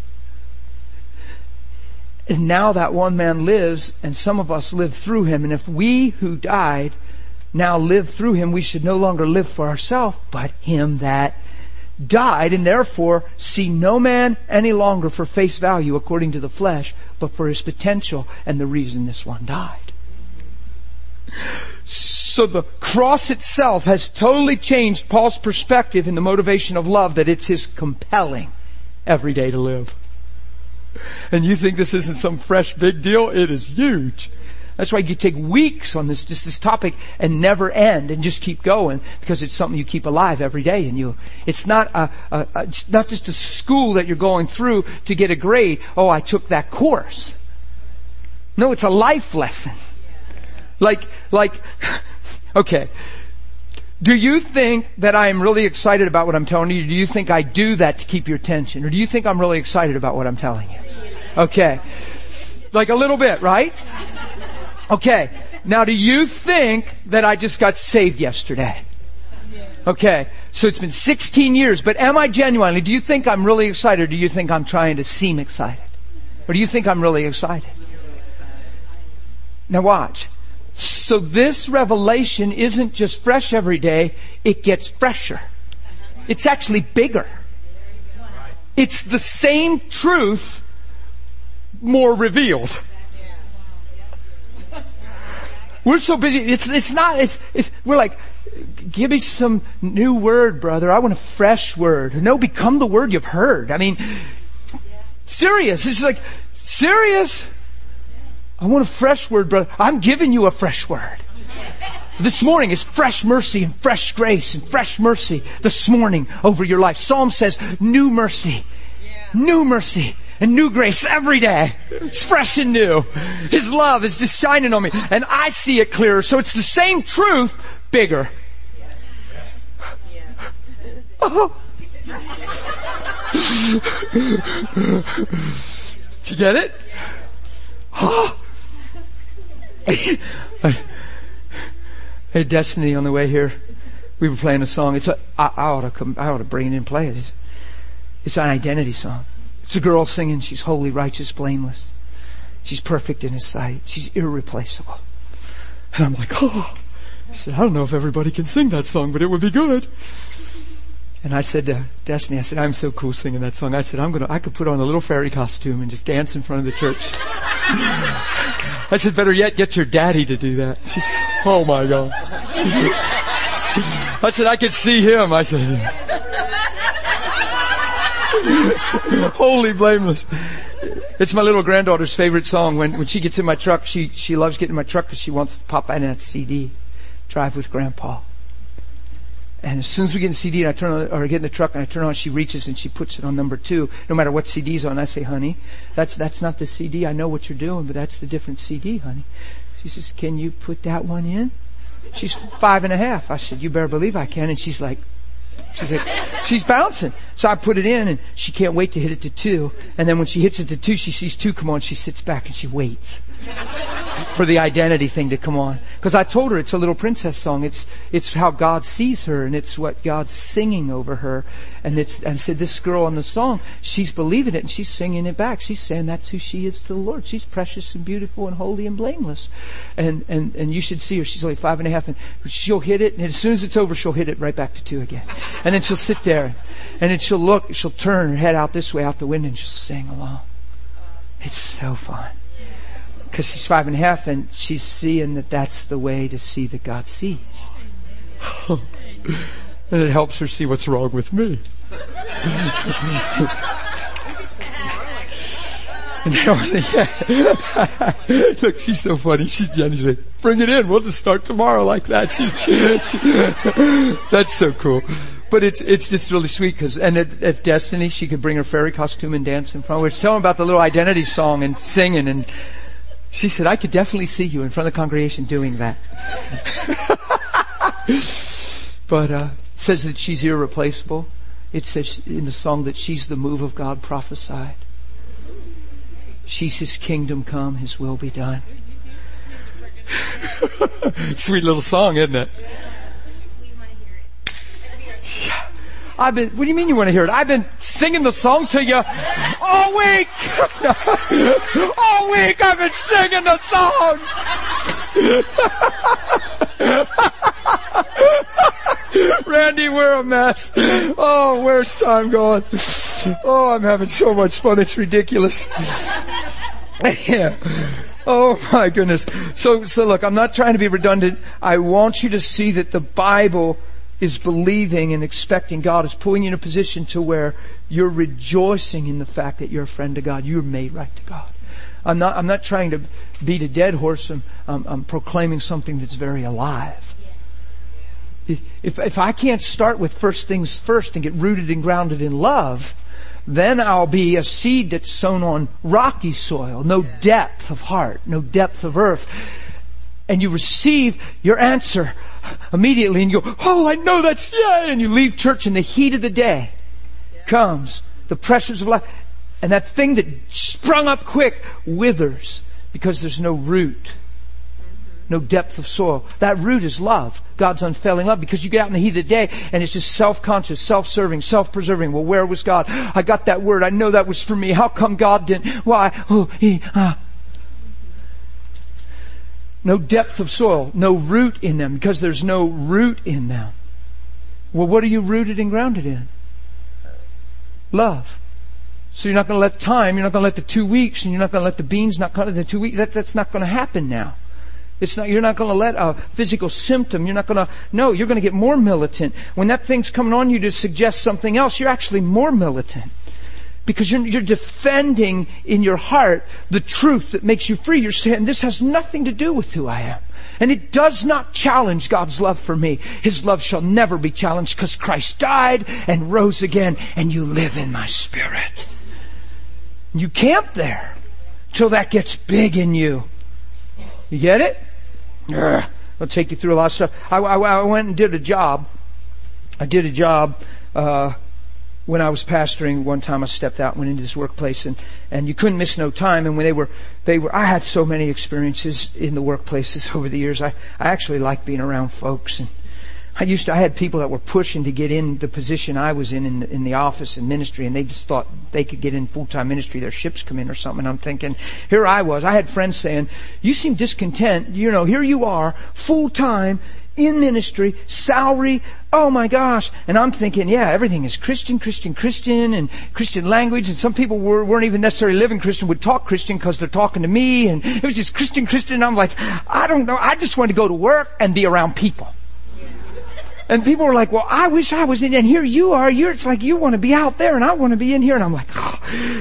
And now that one man lives, and some of us live through him. And if we who died now live through him, we should no longer live for ourselves, but him that died, and therefore see no man any longer for face value according to the flesh, but for his potential and the reason this one died. So the cross itself has totally changed Paul's perspective in the motivation of love, that it's his compelling every day to live. And you think this isn't some fresh big deal? It is huge. That's why you take weeks on this, just this topic and never end and just keep going, because it's something you keep alive every day in you. It's not a, a, a it's not just a school that you're going through to get a grade. Oh, I took that course. No, it's a life lesson. Like, like, okay. Do you think that I am really excited about what I'm telling you? Do you think I do that to keep your attention? Or do you think I'm really excited about what I'm telling you? Okay. Like a little bit, right? Okay. Now, do you think that I just got saved yesterday? Okay. So it's been sixteen years, but am I genuinely, do you think I'm really excited, or do you think I'm trying to seem excited? Or do you think I'm really excited? Now watch. So this revelation isn't just fresh every day, it gets fresher. It's actually bigger. It's the same truth, more revealed. We're so busy, it's, it's not, it's, it's, we're like, give me some new word, brother. I want a fresh word. No, become the word you've heard. I mean, serious. It's like, serious? I want a fresh word, brother. I'm giving you a fresh word. This morning is fresh mercy and fresh grace and fresh mercy this morning over your life. Psalm says new mercy, new mercy and new grace every day. It's fresh and new. His love is just shining on me and I see it clearer. So it's the same truth, bigger. Oh. Did you get it? Oh. Hey, Destiny, on the way here, we were playing a song. It's a, I, I ought to come, I ought to bring it in and play it. It's, it's an identity song. It's a girl singing, she's holy, righteous, blameless. She's perfect in His sight. She's irreplaceable. And I'm like, oh, I said, I don't know if everybody can sing that song, but it would be good. And I said to Destiny, I said, I'm so cool singing that song. I said, I'm gonna, I could put on a little fairy costume and just dance in front of the church. I said, better yet, get your daddy to do that. She said, oh my God. I said, I could see him. I said, holy blameless. It's my little granddaughter's favorite song. When, when she gets in my truck, she, she loves getting in my truck because she wants to pop in that C D. Drive with Grandpa. And as soon as we get in the C D and I turn on, or get in the truck and I turn on, she reaches and she puts it on number two. No matter what C D's on, I say, honey, that's, that's not the C D. I know what you're doing, but that's the different C D, honey. She says, can you put that one in? She's five and a half. I said, you better believe I can. And she's like, she's like, she's bouncing. So I put it in and she can't wait to hit it to two. And then when she hits it to two, she sees two come on. She sits back and she waits for the identity thing to come on. Because I told her it's a little princess song. It's, it's how God sees her and it's what God's singing over her. And it's, and I said, this girl on the song, she's believing it and she's singing it back. She's saying that's who she is to the Lord. She's precious and beautiful and holy and blameless. And, and, and you should see her. She's only five and a half and she'll hit it. And as soon as it's over, she'll hit it right back to two again. And then she'll sit there and then she'll look, she'll turn her head out this way out the window and she'll sing along. It's so fun. Because she's five and a half and she's seeing that that's the way to see that God sees. And it helps her see what's wrong with me. Look, she's so funny. She's Jenny's like, bring it in. We'll just start tomorrow like that. She's, that's so cool. But it's, it's just really sweet because, and at, at Destiny, she could bring her fairy costume and dance in front. We were telling about the little identity song and singing, and she said, I could definitely see you in front of the congregation doing that. But, uh, says that she's irreplaceable. It says in the song that she's the move of God prophesied. She's His kingdom come, His will be done. Sweet little song, isn't it? I've been, what do you mean you want to hear it? I've been singing the song to you all week! All week I've been singing the song! Randy, we're a mess. Oh, where's time going? Oh, I'm having so much fun, it's ridiculous. Yeah. Oh my goodness. So, so look, I'm not trying to be redundant. I want you to see that the Bible is believing and expecting God, is putting you in a position to where you're rejoicing in the fact that you're a friend of God. You're made right to God. I'm not, I'm not trying to beat a dead horse. I'm, I'm, I'm proclaiming something that's very alive. If, if I can't start with first things first and get rooted and grounded in love, then I'll be a seed that's sown on rocky soil, no depth of heart, no depth of earth. And you receive your answer immediately and you go, oh, I know that's yeah. And you leave church in the heat of the day comes the pressures of life. And that thing that sprung up quick withers because there's no root, no depth of soil. That root is love, God's unfailing love, because you get out in the heat of the day and it's just self-conscious, self-serving, self-preserving. Well, where was God? I got that word. I know that was for me. How come God didn't? Why? Oh, he, ah. No depth of soil, no root in them, because there's no root in them. Well, what are you rooted and grounded in? Love. So you're not going to let time, you're not going to let the two weeks, and you're not going to let the beans not come in the two weeks. That, that's not going to happen now. It's not, you're not going to let a physical symptom, you're not going to, no, you're going to get more militant. When that thing's coming on you to suggest something else, you're actually more militant. Because you're, you're defending in your heart the truth that makes you free. You're saying, this has nothing to do with who I am. And it does not challenge God's love for me. His love shall never be challenged because Christ died and rose again and you live in my spirit. You camp there till that gets big in you. You get it? Ugh. I'll take you through a lot of stuff. I, I, I went and did a job. I did a job, uh, when I was pastoring. One time I stepped out, went into this workplace, and, and you couldn't miss no time. And when they were, they were, I had so many experiences in the workplaces over the years. I, I actually like being around folks. And I used to, I had people that were pushing to get in the position I was in, in the, in the office and ministry, and they just thought they could get in full-time ministry. Their ships come in or something. And I'm thinking, here I was. I had friends saying, you seem discontent. You know, here you are, full-time, in ministry, salary, oh my gosh. And I'm thinking, yeah, everything is Christian, Christian, Christian, and Christian language. And some people were, weren't even necessarily living Christian, would talk Christian because they're talking to me. And it was just Christian, Christian. And I'm like, I don't know. I just want to go to work and be around people. And people were like, well, I wish I was in, and here you are. You're, it's like you want to be out there and I want to be in here. And I'm like, oh.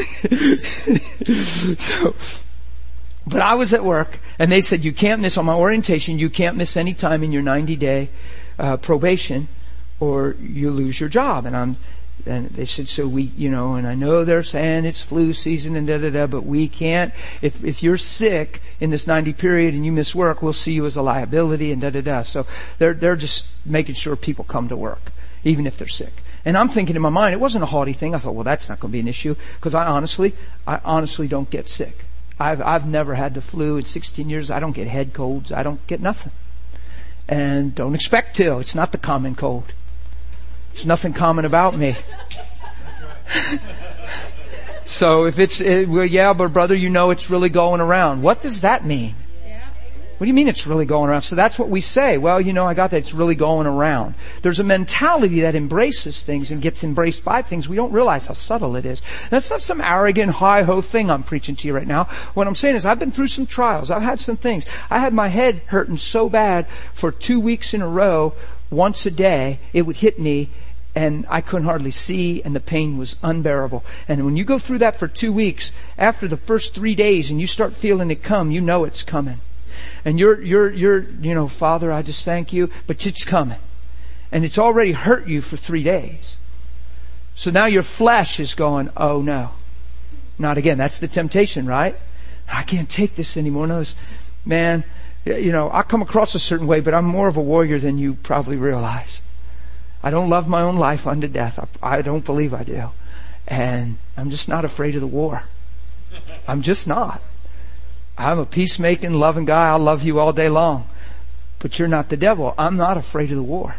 So, but I was at work, and they said, you can't miss, on my orientation, you can't miss any time in your ninety-day uh, probation, or you lose your job. And I'm, and they said, so we, you know, and I know they're saying it's flu season and da da da, but we can't, if if you're sick in this ninety period and you miss work, we'll see you as a liability and da da da. So they're they're just making sure people come to work, even if they're sick. And I'm thinking in my mind, it wasn't a haughty thing. I thought, well, that's not going to be an issue, because I honestly, I honestly don't get sick. I've, I've never had the flu in sixteen years. I don't get head colds. I don't get nothing. And don't expect to. It's not the common cold. There's nothing common about me. So if it's, it, well, yeah, but brother, you know it's really going around. What does that mean? What do you mean it's really going around? So that's what we say. Well, you know, I got that. It's really going around. There's a mentality that embraces things and gets embraced by things. We don't realize how subtle it is. That's not some arrogant, hi-ho thing I'm preaching to you right now. What I'm saying is I've been through some trials. I've had some things. I had my head hurting so bad for two weeks in a row, once a day, it would hit me, and I couldn't hardly see, and the pain was unbearable. And when you go through that for two weeks, after the first three days and you start feeling it come, you know it's coming. And you're, you're, you're, you know, Father, I just thank you, but it's coming. And it's already hurt you for three days. So now your flesh is going, oh no, not again. That's the temptation, right? I can't take this anymore. No, this, man, you know, I come across a certain way, but I'm more of a warrior than you probably realize. I don't love my own life unto death. I, I don't believe I do. And I'm just not afraid of the war. I'm just not. I'm a peacemaking, loving guy. I'll love you all day long. But you're not the devil. I'm not afraid of the war.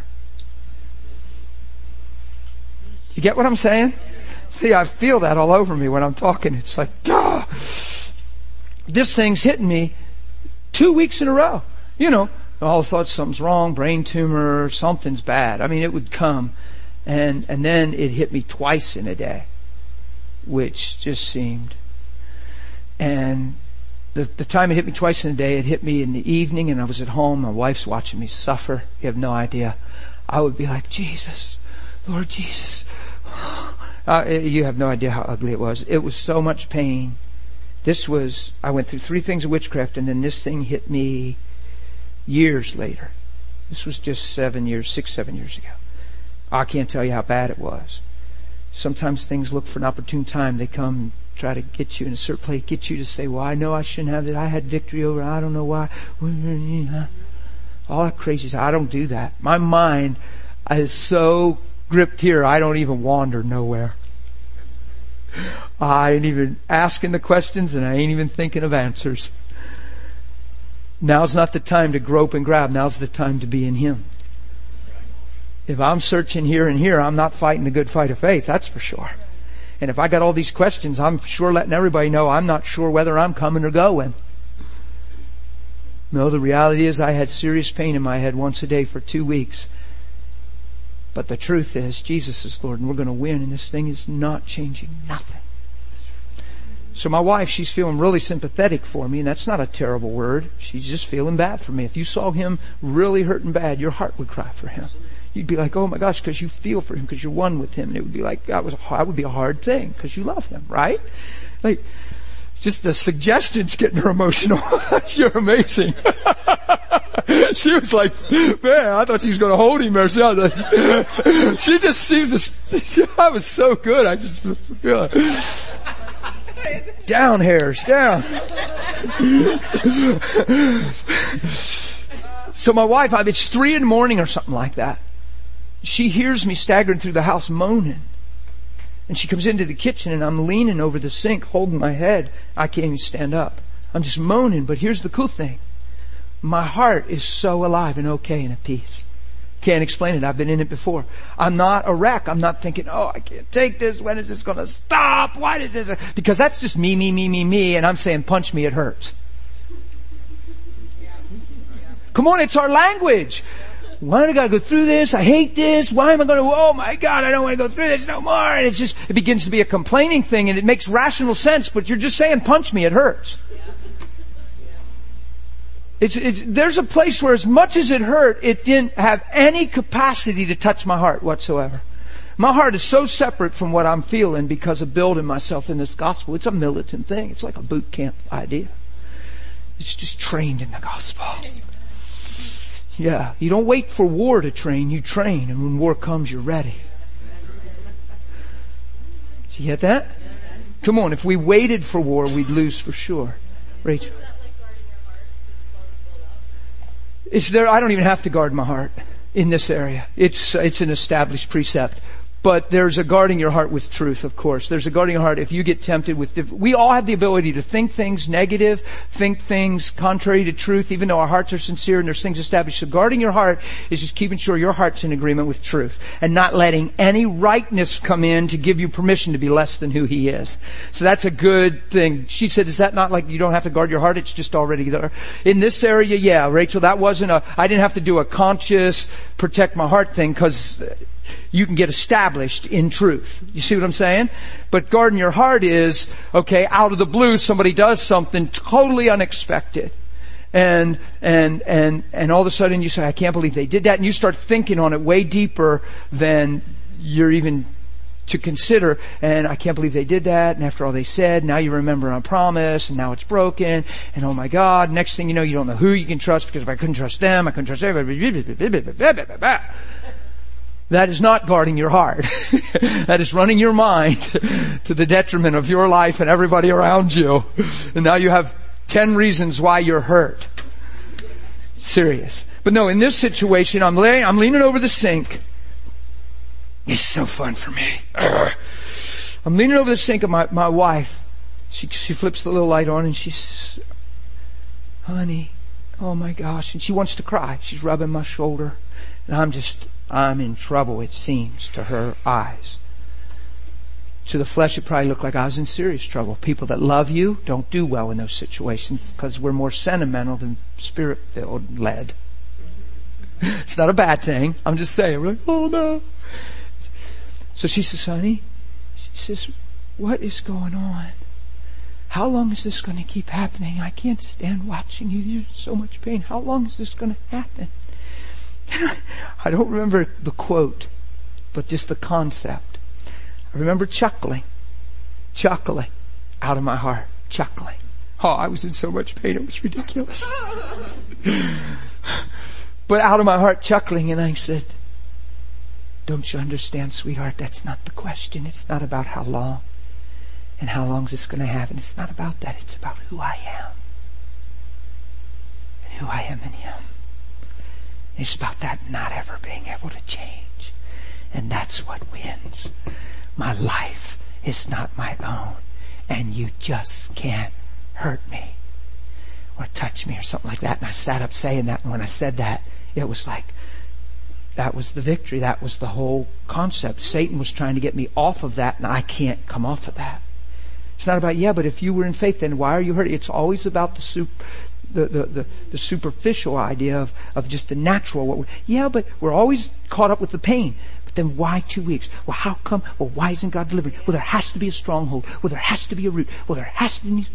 You get what I'm saying? See, I feel that all over me when I'm talking. It's like, ah, this thing's hitting me two weeks in a row. You know, all the thoughts, something's wrong, brain tumor, something's bad. I mean, it would come. And, and then it hit me twice in a day, which just seemed. And the, the time it hit me twice in a day, it hit me in the evening and I was at home. My wife's watching me suffer. You have no idea. I would be like, Jesus, Lord Jesus. Uh, you have no idea how ugly it was. It was so much pain. This was, I went through three things of witchcraft and then this thing hit me years later. This was just seven years, six, seven years ago. I can't tell you how bad it was. Sometimes things look for an opportune time. They come try to get you in a certain place, get you to say, well, I know I shouldn't have it. I had victory over it. I don't know why. All that crazy stuff. I don't do that. My mind is so gripped here, I don't even wander nowhere. I ain't even asking the questions and I ain't even thinking of answers. Now's not the time to grope and grab. Now's the time to be in Him. If I'm searching here and here, I'm not fighting the good fight of faith, that's for sure. And if I got all these questions, I'm sure letting everybody know I'm not sure whether I'm coming or going. No, the reality is I had serious pain in my head once a day for two weeks. But the truth is, Jesus is Lord and we're going to win and this thing is not changing nothing. So my wife, she's feeling really sympathetic for me, and that's not a terrible word. She's just feeling bad for me. If you saw him really hurting bad, your heart would cry for him. You'd be like, oh my gosh, because you feel for him, because you're one with him. And it would be like, that was, that would be a hard thing, because you love him, right? Like, just the suggestions getting her emotional. You're amazing. She was like, man, I thought she was going to hold him or something. She just seems to, that was so good. I just feel like, down hairs, down. So my wife, I, it's three in the morning or something like that. She hears me staggering through the house moaning. And she comes into the kitchen and I'm leaning over the sink holding my head. I can't even stand up. I'm just moaning, but here's the cool thing. My heart is so alive and okay and at peace. Can't explain it. I've been in it before. I'm not a wreck. I'm not thinking, oh, I can't take this. When is this going to stop? Why does this? Because that's just me, me, me, me, me. And I'm saying, punch me, it hurts. Come on, it's our language. Why do I gotta go through this? I hate this. Why am I going to, oh my God, I don't want to go through this no more. And it's just, it begins to be a complaining thing and it makes rational sense, but you're just saying, punch me, it hurts. It's, it's, there's a place where as much as it hurt, it didn't have any capacity to touch my heart whatsoever. My heart is so separate from what I'm feeling because of building myself in this gospel. It's a militant thing. It's like a boot camp idea. It's just trained in the gospel. Yeah, you don't wait for war to train, you train, and when war comes, you're ready. Did you get that? Come on, if we waited for war, we'd lose for sure. Rachel. It's there, I don't even have to guard my heart in this area. It's, it's an established precept. But there's a guarding your heart with truth, of course. There's a guarding your heart if you get tempted with, diff- we all have the ability to think things negative, think things contrary to truth, even though our hearts are sincere and there's things established. So guarding your heart is just keeping sure your heart's in agreement with truth and not letting any rightness come in to give you permission to be less than who He is. So that's a good thing. She said, is that not like you don't have to guard your heart? It's just already there. In this area, yeah, Rachel, that wasn't a, I didn't have to do a conscious protect my heart thing because you can get established in truth. You see what I'm saying? But guarding your heart is, okay, out of the blue, somebody does something totally unexpected. And, and, and, and all of a sudden you say, I can't believe they did that. And you start thinking on it way deeper than you're even to consider, and I can't believe they did that, and after all they said, now you remember on promise, and now it's broken, and oh my God, next thing you know, you don't know who you can trust, because if I couldn't trust them, I couldn't trust everybody. That is not guarding your heart. That is running your mind to the detriment of your life and everybody around you. And now you have ten reasons why you're hurt. Serious. But no, in this situation, I'm laying, I'm leaning over the sink. It's so fun for me. Ugh. I'm leaning over the sink, and my, my wife, she, she flips the little light on, and she's, honey, oh my gosh, and she wants to cry. She's rubbing my shoulder, and I'm just, I'm in trouble, it seems, to her eyes. To the flesh, it probably looked like I was in serious trouble. People that love you don't do well in those situations because we're more sentimental than spirit-filled led. It's not a bad thing. I'm just saying, we're like, oh no. So she says, honey, she says, what is going on? How long is this going to keep happening? I can't stand watching you. You're in so much pain. How long is this going to happen? I don't remember the quote, but just the concept. I remember chuckling, chuckling out of my heart, chuckling. Oh, I was in so much pain, it was ridiculous. But out of my heart, chuckling, and I said, don't you understand, sweetheart? That's not the question. It's not about how long and how long is this going to happen. It's not about that. It's about who I am and who I am in Him. It's about that not ever being able to change. And that's what wins. My life is not my own. And you just can't hurt me or touch me or something like that. And I sat up saying that. And when I said that, it was like, that was the victory. That was the whole concept. Satan was trying to get me off of that, and I can't come off of that. It's not about, yeah, but if you were in faith, then why are you hurting? It's always about the soup. The, the, the, the superficial idea of, of just the natural. What we're, yeah, but we're always caught up with the pain. But then why two weeks? Well, how come? Well, why isn't God delivering? Well, there has to be a stronghold. Well, there has to be a root. Well, there has to be...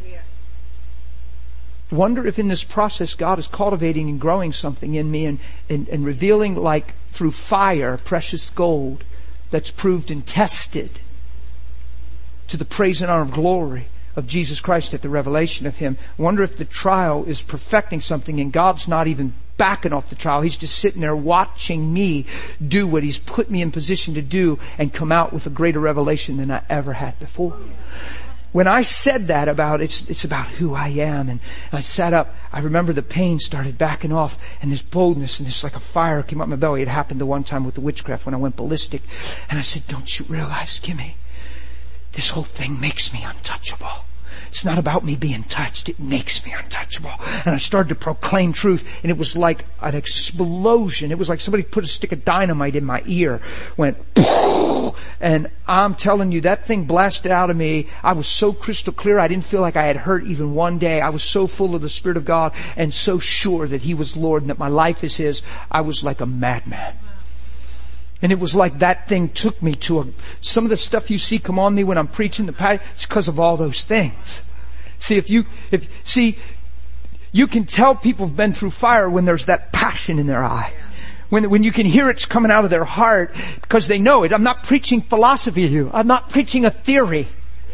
Wonder if in this process God is cultivating and growing something in me and, and, and revealing, like through fire, precious gold that's proved and tested to the praise and honor of glory of Jesus Christ at the revelation of Him. Wonder if the trial is perfecting something and God's not even backing off the trial. He's just sitting there watching me do what He's put me in position to do and come out with a greater revelation than I ever had before. When I said that about it's it's about who I am, and I sat up, I remember the pain started backing off, and this boldness and this like a fire came up my belly. It happened the one time with the witchcraft when I went ballistic. And I said, don't you realize, Kimmy, this whole thing makes me untouchable. It's not about me being touched. It makes me untouchable. And I started to proclaim truth, and it was like an explosion. It was like somebody put a stick of dynamite in my ear, went, and I'm telling you, that thing blasted out of me. I was so crystal clear, I didn't feel like I had hurt even one day. I was so full of the Spirit of God and so sure that He was Lord and that my life is His. I was like a madman. And it was like that thing took me to a, some of the stuff you see come on me when I'm preaching the, it's because of all those things. See, if you, if, see, you can tell people have been through fire when there's that passion in their eye. When, when you can hear it's coming out of their heart because they know it. I'm not preaching philosophy to you. I'm not preaching a theory.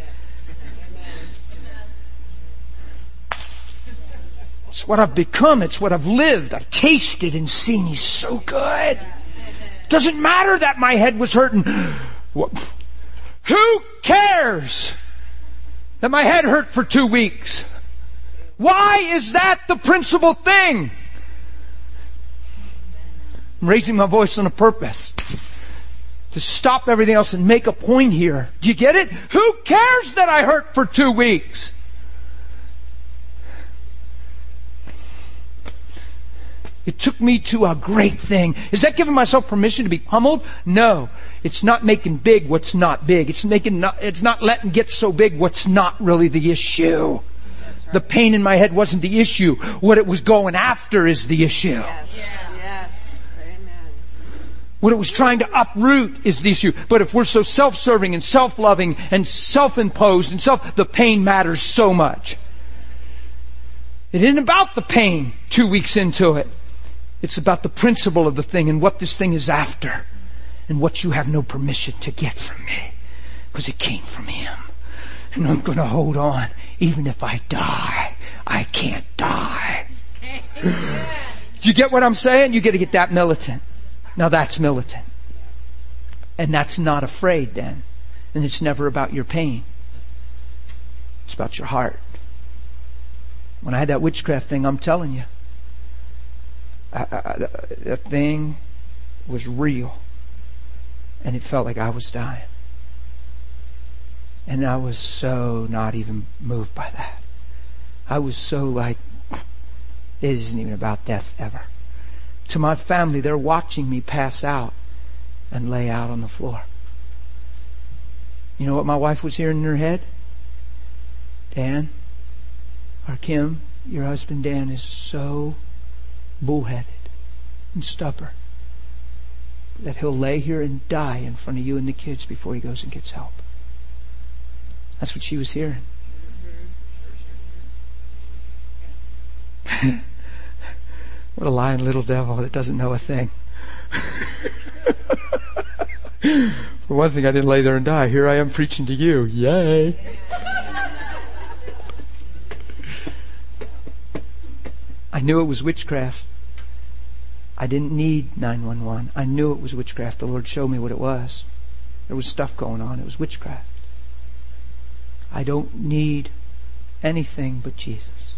It's what I've become. It's what I've lived. I've tasted and seen. He's so good. Doesn't matter that my head was hurting. Who cares that my head hurt for two weeks? Why is that the principal thing? I'm raising my voice on a purpose to stop everything else and make a point here. Do you get it? Who cares that I hurt for two weeks? It took me to a great thing. Is that giving myself permission to be pummeled? No. It's not making big what's not big. It's making not, it's not letting get so big what's not really the issue. Right. The pain in my head wasn't the issue. What it was going after is the issue. Yes. Yeah. Yes. Amen. What it was trying to uproot is the issue. But if we're so self-serving and self-loving and self-imposed and self, the pain matters so much. It isn't about the pain two weeks into it. It's about the principle of the thing and what this thing is after. and what you have no permission to get from me, because it came from Him. And I'm going to hold on. Even if I die, I can't die. Do you get what I'm saying? You got to get that militant. Now that's militant. And that's not afraid then. And it's never about your pain. It's about your heart. When I had that witchcraft thing, I'm telling you, I, I, that thing was real. And it felt like I was dying. And I was so not even moved by that. I was so like, it isn't even about death ever. To my family, they're watching me pass out and lay out on the floor. You know what my wife was hearing in her head? Dan, or Kim, your husband Dan is so bullheaded and stubborn that he'll lay here and die in front of you and the kids before he goes and gets help. That's what she was hearing. What a lying little devil that doesn't know a thing. For one thing, I didn't lay there and die. Here I am preaching to you. Yay. I knew it was witchcraft. I didn't need nine one one. I knew it was witchcraft. The Lord showed me what it was. There was stuff going on. It was witchcraft. I don't need anything but Jesus.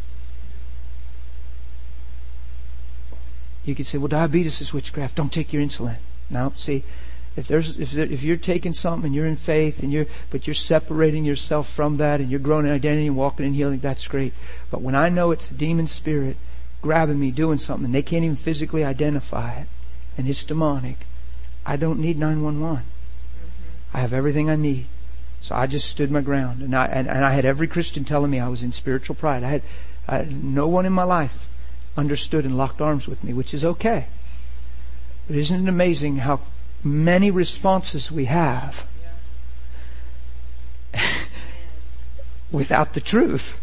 You could say, well, diabetes is witchcraft. Don't take your insulin. Now, see, if there's, if, there, if you're taking something and you're in faith and you're, but you're separating yourself from that and you're growing in identity and walking in healing, that's great. But when I know it's a demon spirit grabbing me, doing something, and they can't even physically identify it, and it's demonic, I don't need nine one one. I have everything I need. So I just stood my ground, and I, and, and I had every Christian telling me I was in spiritual pride. I had, I had no one in my life understood and locked arms with me, which is okay. But isn't it amazing how many responses we have without the truth?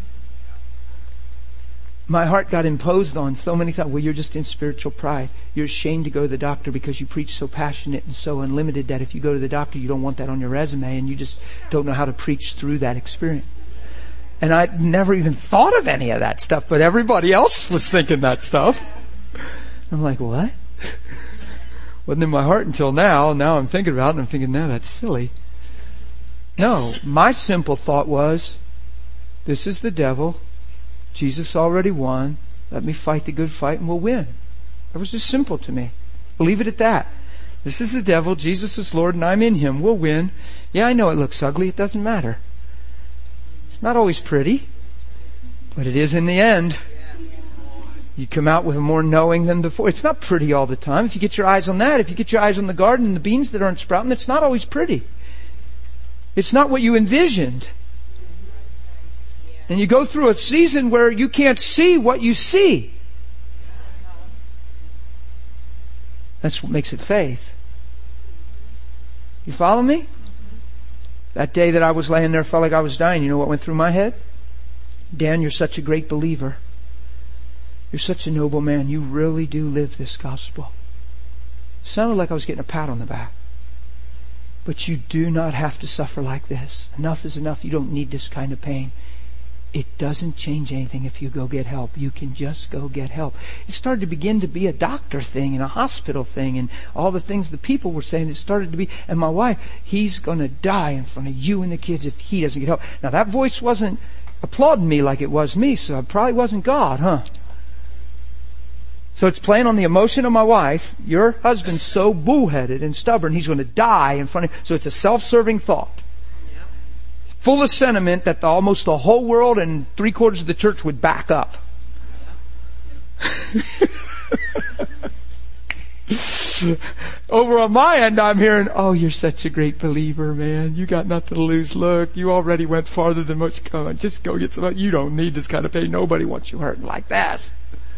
My heart got imposed on so many times. Well, you're just in spiritual pride. You're ashamed to go to the doctor because you preach so passionate and so unlimited that if you go to the doctor, you don't want that on your resume, and you just don't know how to preach through that experience. And I never even thought of any of that stuff, but everybody else was thinking that stuff. I'm like, what? Wasn't in my heart until now. Now I'm thinking about it and I'm thinking, no, that's silly. No, my simple thought was, this is the devil. Jesus already won. Let me fight the good fight and we'll win. That was just simple to me. Leave it at that. This is the devil. Jesus is Lord and I'm in Him. We'll win. Yeah, I know it looks ugly. It doesn't matter. It's not always pretty, but it is in the end. You come out with more knowing than before. It's not pretty all the time. If you get your eyes on that, if you get your eyes on the garden and the beans that aren't sprouting, it's not always pretty. It's not what you envisioned. And you go through a season where you can't see what you see. That's what makes it faith. You follow me? That day that I was laying there, felt like I was dying. You know what went through my head? Dan, you're such a great believer. You're such a noble man. You really do live this gospel. It sounded like I was getting a pat on the back. But you do not have to suffer like this. Enough is enough. You don't need this kind of pain. It doesn't change anything if you go get help. You can just go get help. It started to begin to be a doctor thing and a hospital thing and all the things the people were saying. It started to be, and my wife, he's going to die in front of you and the kids if he doesn't get help. Now that voice wasn't applauding me like it was me, so it probably wasn't God, huh? So it's playing on the emotion of my wife. Your husband's so bullheaded and stubborn, he's going to die in front of you. So it's a self-serving thought. Full of sentiment that the, almost the whole world and three quarters of the church would back up. Over on my end, I'm hearing, oh, you're such a great believer, man. You got nothing to lose. Look, you already went farther than most. Come on, just go get some. You don't need this kind of pain. Nobody wants you hurting like this.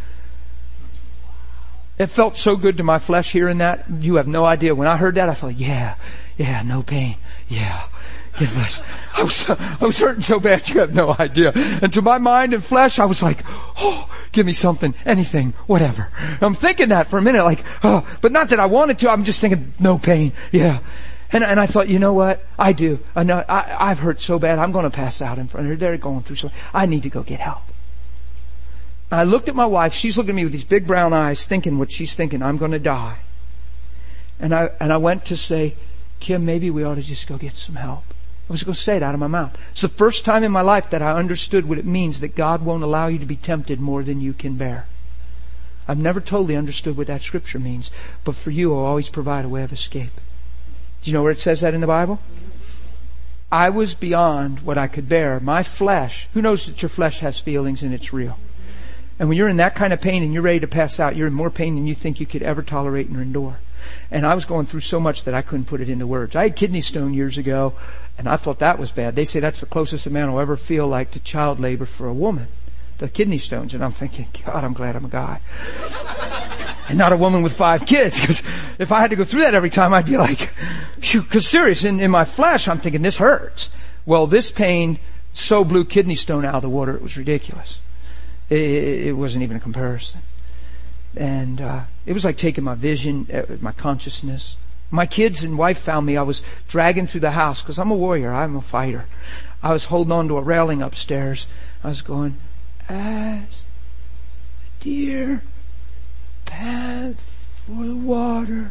It felt so good to my flesh hearing that. You have no idea. When I heard that, I felt, yeah, yeah, no pain. Yeah. Get flesh. I was, I was hurting so bad you have no idea. And to my mind and flesh, I was like, oh, give me something, anything, whatever. I'm thinking that for a minute, like, oh, but not that I wanted to. I'm just thinking, no pain. Yeah. And, and I thought, you know what? I do. I know, I, I've hurt so bad. I'm going to pass out in front of her. They're going through so, I need to go get help. I looked at my wife. She's looking at me with these big brown eyes, thinking what she's thinking. I'm going to die. And I, and I went to say, Kim, maybe we ought to just go get some help. I was going to say it out of my mouth. It's the first time in my life that I understood what it means that God won't allow you to be tempted more than you can bear. I've never totally understood what that scripture means, but for you, I'll always provide a way of escape. Do you know where it says that in the Bible? I was beyond what I could bear. My flesh, who knows that your flesh has feelings and it's real? And when you're in that kind of pain and you're ready to pass out, you're in more pain than you think you could ever tolerate or endure. And I was going through so much that I couldn't put it into words. I had kidney stone years ago, and I thought that was bad. They say that's the closest a man will ever feel like to child labor for a woman, the kidney stones. And I'm thinking, God, I'm glad I'm a guy. And not a woman with five kids, because if I had to go through that every time, I'd be like, phew, because serious, in, in my flesh, I'm thinking, this hurts. Well, this pain so blew kidney stone out of the water, it was ridiculous. It, it, it wasn't even a comparison. And uh it was like taking my vision, my consciousness. My kids and wife found me. I was dragging through the house because I'm a warrior. I'm a fighter. I was holding on to a railing upstairs. I was going, as the deer pant for the water.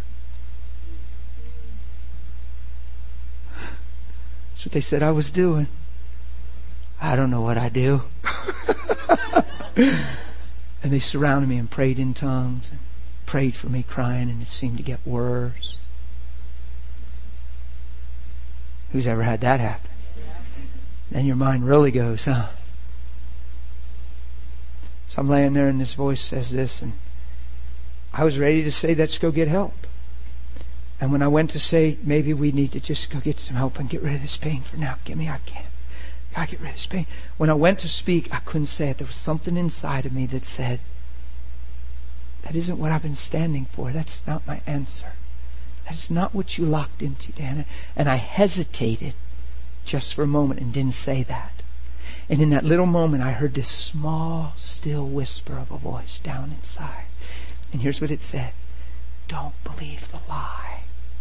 That's what they said I was doing. I don't know what I do. And they surrounded me and prayed in tongues and prayed for me, crying, and it seemed to get worse. Who's ever had that happen? Then your mind really goes, huh? So I'm laying there and this voice says this, and I was ready to say, let's go get help. And when I went to say, maybe we need to just go get some help and get rid of this pain for now. Give me, I can't. I get rid of this pain. When I went to speak, I couldn't say it. There was something inside of me that said, that isn't what I've been standing for. That's not my answer. That's not what you locked into, Dana. And I hesitated just for a moment and didn't say that. And in that little moment, I heard this small, still whisper of a voice down inside. And here's what it said. Don't believe the lie.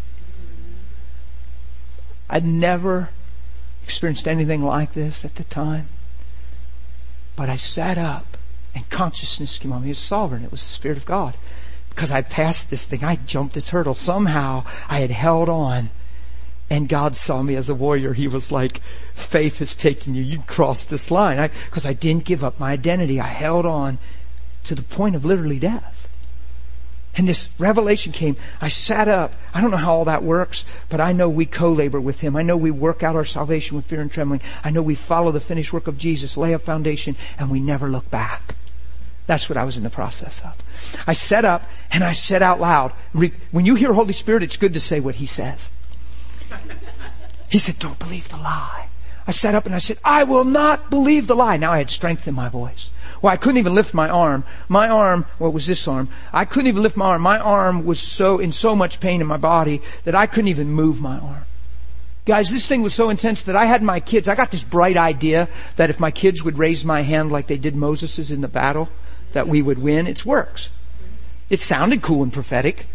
I'd never experienced anything like this at the time. But I sat up and consciousness came on me. It was sovereign. It was the Spirit of God. Because I passed this thing. I jumped this hurdle. Somehow I had held on. And God saw me as a warrior. He was like, faith has taken you. You crossed this line. Because I, I didn't give up my identity. I held on to the point of literally death. And this revelation came. I sat up. I don't know how all that works, but I know we co-labor with Him. I know we work out our salvation with fear and trembling. I know we follow the finished work of Jesus, lay a foundation, and we never look back. That's what I was in the process of. I sat up and I said out loud, when you hear Holy Spirit, it's good to say what He says. He said, don't believe the lie. I sat up and I said, I will not believe the lie. Now I had strength in my voice. Well, I couldn't even lift my arm. My arm, what was this arm? I couldn't even lift my arm. My arm was so, in so much pain in my body that I couldn't even move my arm. Guys, this thing was so intense that I had my kids, I got this bright idea that if my kids would raise my hand like they did Moses's in the battle, that we would win. It works. It sounded cool and prophetic.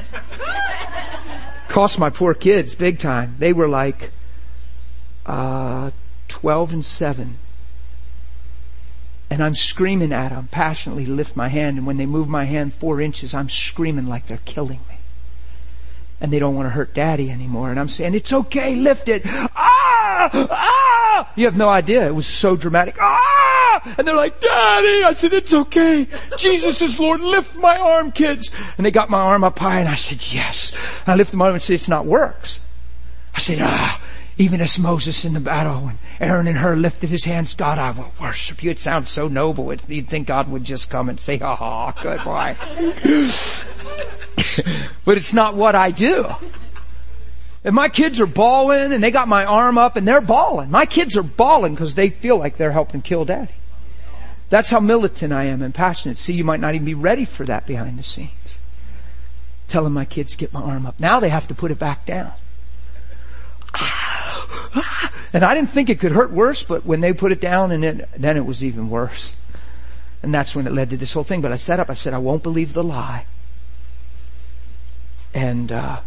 Cost my poor kids big time. They were like, uh, twelve and seven. And I'm screaming at them passionately to lift my hand. And when they move my hand four inches, I'm screaming like they're killing me. And they don't want to hurt Daddy anymore. And I'm saying, it's okay, lift it. Ah! Ah! You have no idea. It was so dramatic. Ah! And they're like, Daddy! I said, it's okay. Jesus is Lord. Lift my arm, kids. And they got my arm up high and I said, yes. And I lifted my arm and said, it's not works. I said, ah! Even as Moses in the battle, when Aaron and Hur lifted his hands, God, I will worship you. It sounds so noble. It's, you'd think God would just come and say, ha ha, good boy. But it's not what I do. And my kids are bawling and they got my arm up and they're bawling. My kids are bawling because they feel like they're helping kill Daddy. That's how militant I am and passionate. See, you might not even be ready for that behind the scenes. Telling my kids, get my arm up. Now they have to put it back down. And I didn't think it could hurt worse, but when they put it down, and it, then it was even worse. And that's when it led to this whole thing. But I sat up, I said, I won't believe the lie. And uh,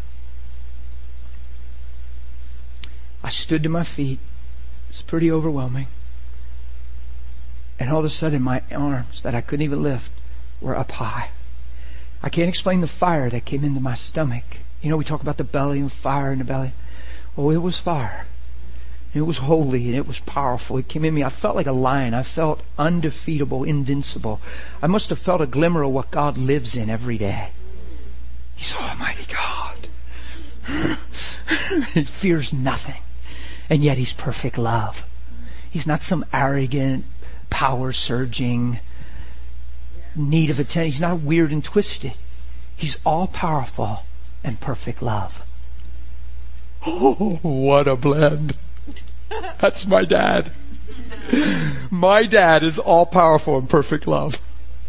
I stood to my feet. It's pretty overwhelming. And all of a sudden my arms that I couldn't even lift were up high. I can't explain the fire that came into my stomach. You know, we talk about the belly and fire in the belly. Oh, it was fire. It was holy and it was powerful. It came in me. I felt like a lion. I felt undefeatable, invincible. I must have felt a glimmer of what God lives in every day. He's Almighty God. He fears nothing. And yet He's perfect love. He's not some arrogant, power-surging, need of attention. He's not weird and twisted. He's all-powerful and perfect love. Oh, what a blend. That's my dad. My dad is all-powerful and perfect love.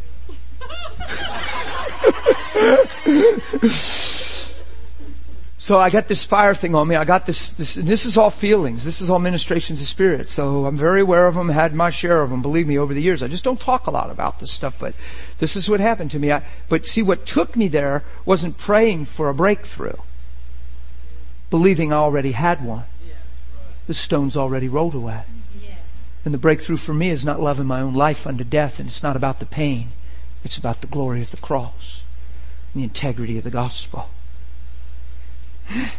So I got this fire thing on me. I got this, this, and this is all feelings. This is all ministrations of spirit. So I'm very aware of them, had my share of them, believe me, over the years. I just don't talk a lot about this stuff, but this is what happened to me. I, but see, what took me there wasn't praying for a breakthrough, believing I already had one. The stone's already rolled away. And the breakthrough for me is not loving my own life unto death, and it's not about the pain. It's about the glory of the cross, and the integrity of the gospel. I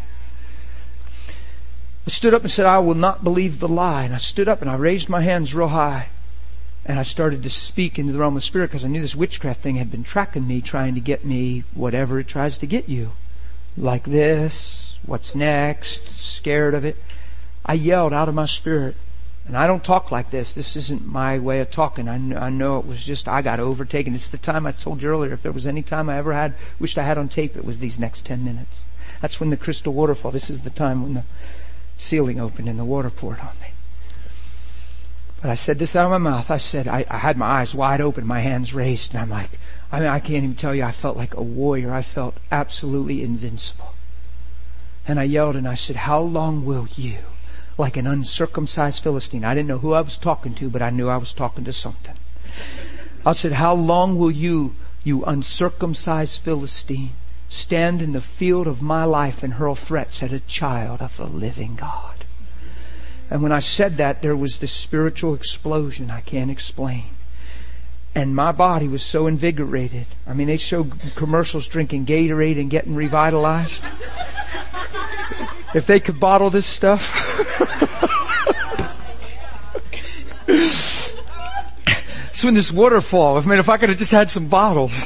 stood up and said, I will not believe the lie. And I stood up and I raised my hands real high. And I started to speak into the realm of spirit because I knew this witchcraft thing had been tracking me, trying to get me whatever it tries to get you. Like this, what's next, scared of it. I yelled out of my spirit. And I don't talk like this. This isn't my way of talking. I, kn- I know it was just, I got overtaken. It's the time I told you earlier, if there was any time I ever had, wished I had on tape, it was these next ten minutes. That's when the crystal waterfall, this is the time when the ceiling opened and the water poured on me. But I said this out of my mouth. I said, I, I had my eyes wide open, my hands raised, and I'm like, I mean, I can't even tell you, I felt like a warrior. I felt absolutely invincible. And I yelled and I said, how long will you, like an uncircumcised Philistine? I didn't know who I was talking to, but I knew I was talking to something. I said, how long will you, you uncircumcised Philistine, stand in the field of my life and hurl threats at a child of the living God? And when I said that, there was this spiritual explosion I can't explain. And my body was so invigorated. I mean, they show commercials drinking Gatorade and getting revitalized. If they could bottle this stuff. It's when this waterfall, I mean, if I could have just had some bottles.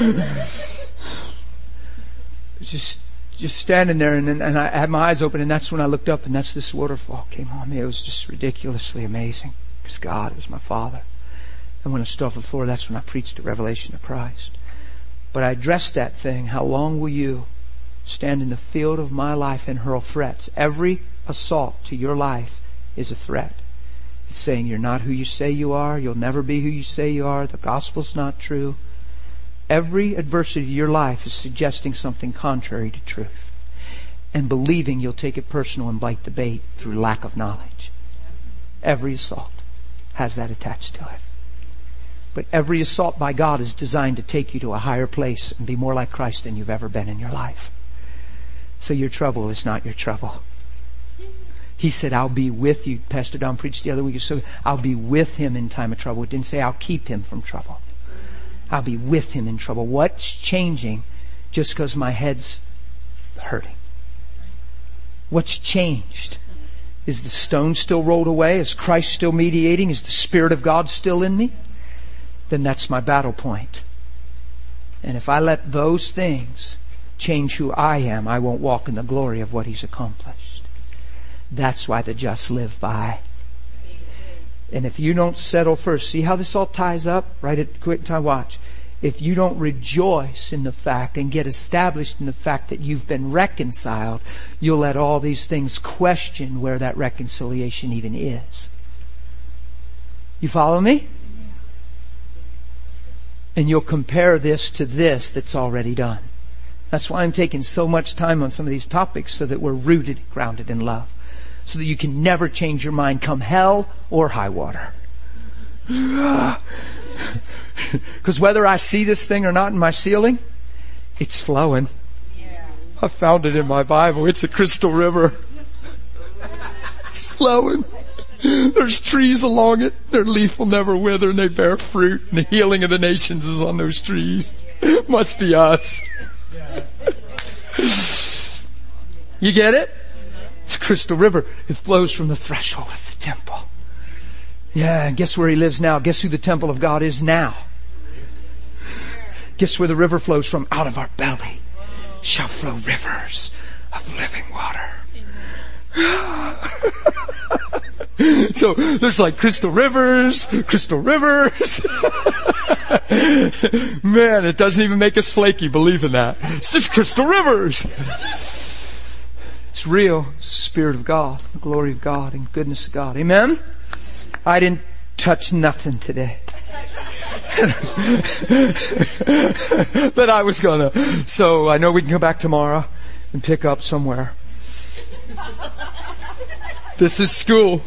Just, just standing there, and, and I had my eyes open, and that's when I looked up, and that's this waterfall came on me. It was just ridiculously amazing, because God is my Father. And when I stood off the floor, that's when I preached the revelation of Christ. But I addressed that thing, how long will you stand in the field of my life and hurl threats? Every assault to your life is a threat. It's saying you're not who you say you are, you'll never be who you say you are, the gospel's not true. Every adversity to your life is suggesting something contrary to truth. And believing you'll take it personal and bite the bait through lack of knowledge. Every assault has that attached to it. But every assault by God is designed to take you to a higher place and be more like Christ than you've ever been in your life. So your trouble is not your trouble. He said, I'll be with you. Pastor Don preached the other week. So I'll be with him in time of trouble. It didn't say I'll keep him from trouble. I'll be with him in trouble. What's changing just because my head's hurting? What's changed? Is the stone still rolled away? Is Christ still mediating? Is the Spirit of God still in me? Then that's my battle point. And if I let those things change who I am, I won't walk in the glory of what He's accomplished. That's why the just live by. And if you don't settle first, see how this all ties up? Right at quick time, watch. If you don't rejoice in the fact and get established in the fact that you've been reconciled, you'll let all these things question where that reconciliation even is. You follow me? And you'll compare this to this that's already done. That's why I'm taking so much time on some of these topics, so that we're rooted, grounded in love. so that you can never change your mind come hell or high water. Because whether I see this thing or not in my ceiling, it's flowing. I found it in my Bible. It's a crystal river. It's flowing. There's trees along it. Their leaf will never wither and they bear fruit. And the healing of the nations is on those trees. Must be us. You get it? It's a crystal river. It flows from the threshold of the temple. Yeah, and guess where he lives now? Guess who the temple of God is now? Guess where the river flows from? Out of our belly shall flow rivers of living water. So there's like crystal rivers, crystal rivers. Man, it doesn't even make us flaky believing that. It's just crystal rivers. It's real. It's the Spirit of God, the glory of God and goodness of God. Amen? I didn't touch nothing today. That I was gonna. So I know we can come back tomorrow and pick up somewhere. This is school.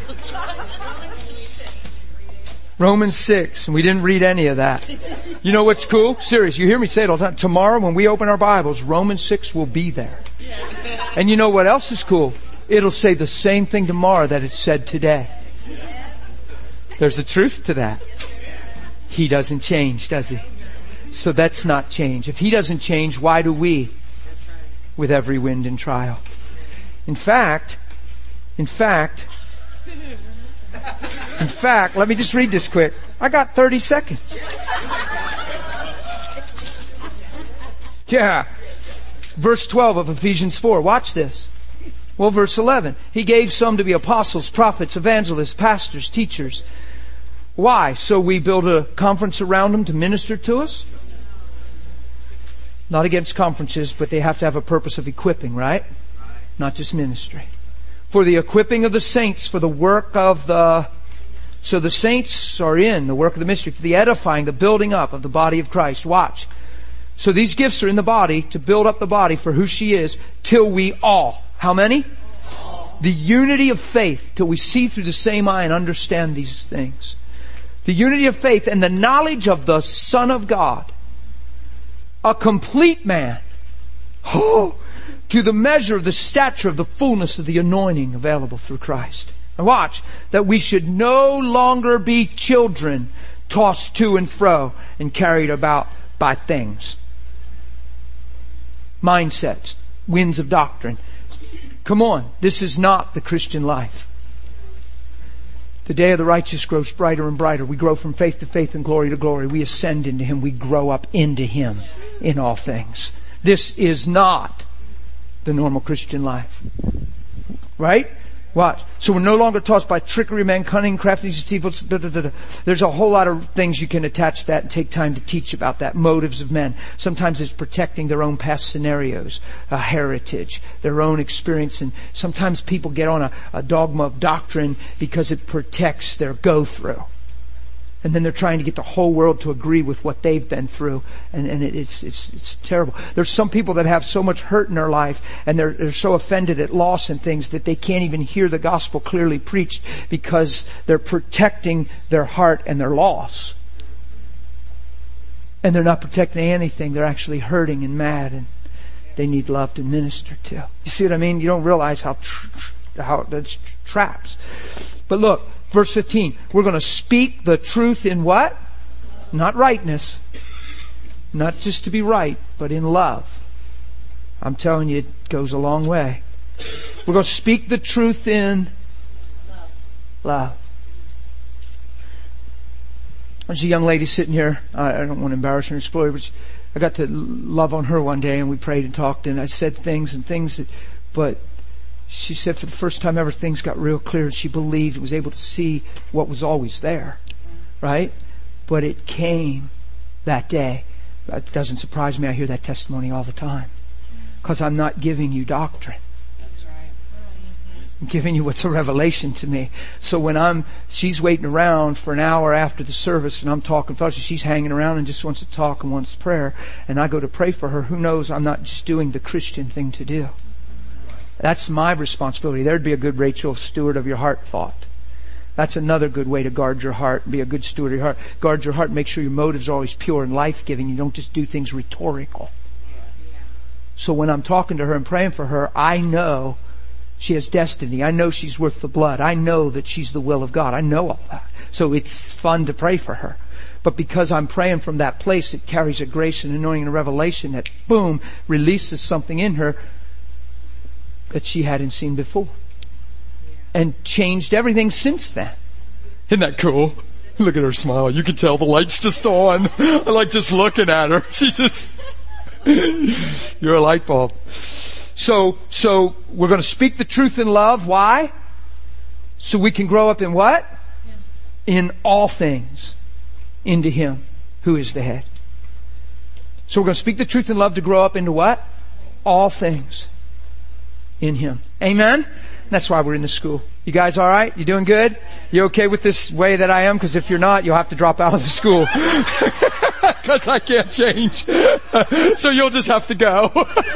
Romans six, and we didn't read any of that. You know what's cool? Serious, you hear me say it all the time. Tomorrow when we open our Bibles, Romans six will be there. And you know what else is cool? It'll say the same thing tomorrow that it said today. There's a truth to that. He doesn't change, does he? So that's not change. If he doesn't change, why do we? With every wind and trial. In fact, in fact, in fact, let me just read this quick. I got thirty seconds. Yeah. Verse twelve of Ephesians four. Watch this. Well, verse eleven. He gave some to be apostles, prophets, evangelists, pastors, teachers. Why? So we build a conference around them to minister to us? Not against conferences, but they have to have a purpose of equipping, right? Not just ministry. For the equipping of the saints, for the work of the... So the saints are in the work of the ministry, for the edifying, the building up of the body of Christ. Watch. So these gifts are in the body to build up the body for who she is, till we all... How many? All. The unity of faith, till we see through the same eye and understand these things. The unity of faith and the knowledge of the Son of God. A complete man. Oh, to the measure of the stature of the fullness of the anointing available through Christ. And watch, that we should no longer be children tossed to and fro and carried about by things. Mindsets, winds of doctrine. Come on, this is not the Christian life. The day of the righteous grows brighter and brighter. We grow from faith to faith and glory to glory. We ascend into Him. We grow up into Him in all things. This is not the normal Christian life. Right? Watch. So we're no longer tossed by trickery, man, cunning, craftiness, deceitful. Da, da, da, da. There's a whole lot of things you can attach to that and take time to teach about that. Motives of men. Sometimes it's protecting their own past scenarios, a heritage, their own experience. And sometimes people get on a, a dogma of doctrine because it protects their go-through. And then they're trying to get the whole world to agree with what they've been through. And, and it, it's, it's, it's terrible. There's some people that have so much hurt in their life and they're, they're so offended at loss and things that they can't even hear the gospel clearly preached because they're protecting their heart and their loss. And they're not protecting anything. They're actually hurting and mad and they need loved and ministered to. You see what I mean? You don't realize how, tr- tr- how that's traps. But look. Verse fifteen, we're going to speak the truth in what? Not rightness. Not just to be right, but in love. I'm telling you, it goes a long way. We're going to speak the truth in love. love. There's a young lady sitting here. I don't want to embarrass her and spoil her, but she, I got to love on her one day and we prayed and talked and I said things and things that, but she said for the first time ever things got real clear and she believed and was able to see what was always there. Right? But it came that day. It doesn't surprise me. I hear that testimony all the time. Because I'm not giving you doctrine. That's right. I'm giving you what's a revelation to me. So when I'm, she's waiting around for an hour after the service and I'm talking fellowship, she's hanging around and just wants to talk and wants prayer. And I go to pray for her. Who knows I'm not just doing the Christian thing to do. That's my responsibility. There'd be a good Rachel steward of your heart thought. That's another good way to guard your heart and be a good steward of your heart. Guard your heart and make sure your motives are always pure and life-giving. You don't just do things rhetorical. So when I'm talking to her and praying for her, I know she has destiny. I know she's worth the blood. I know that she's the will of God. I know all that. So it's fun to pray for her. But because I'm praying from that place, it carries a grace and anointing and a revelation that, boom, releases something in her that she hadn't seen before. And changed everything since then. Isn't that cool? Look at her smile. You can tell the light's just on. I like just looking at her. She just, you're a light bulb. So, so we're going to speak the truth in love. Why? So we can grow up in what? In all things into Him who is the head. So we're going to speak the truth in love to grow up into what? All things in Him. Amen? That's why we're in the school. You guys all right? You doing good? You okay with this way that I am? Because if you're not, you'll have to drop out of the school. Because I can't change. So you'll just have to go.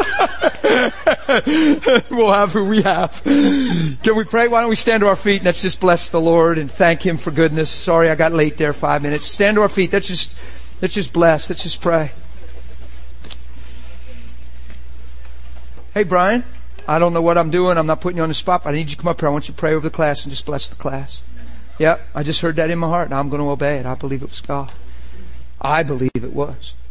We'll have who we have. Can we pray? Why don't we stand to our feet and let's just bless the Lord and thank Him for goodness. Sorry I got late there five minutes. Stand to our feet. Let's just, let's just bless. Let's just pray. Hey Brian. I don't know what I'm doing. I'm not putting you on the spot, but I need you to come up here. I want you to pray over the class and just bless the class. Yep, I just heard that in my heart and I'm going to obey it. I believe it was God. I believe it was.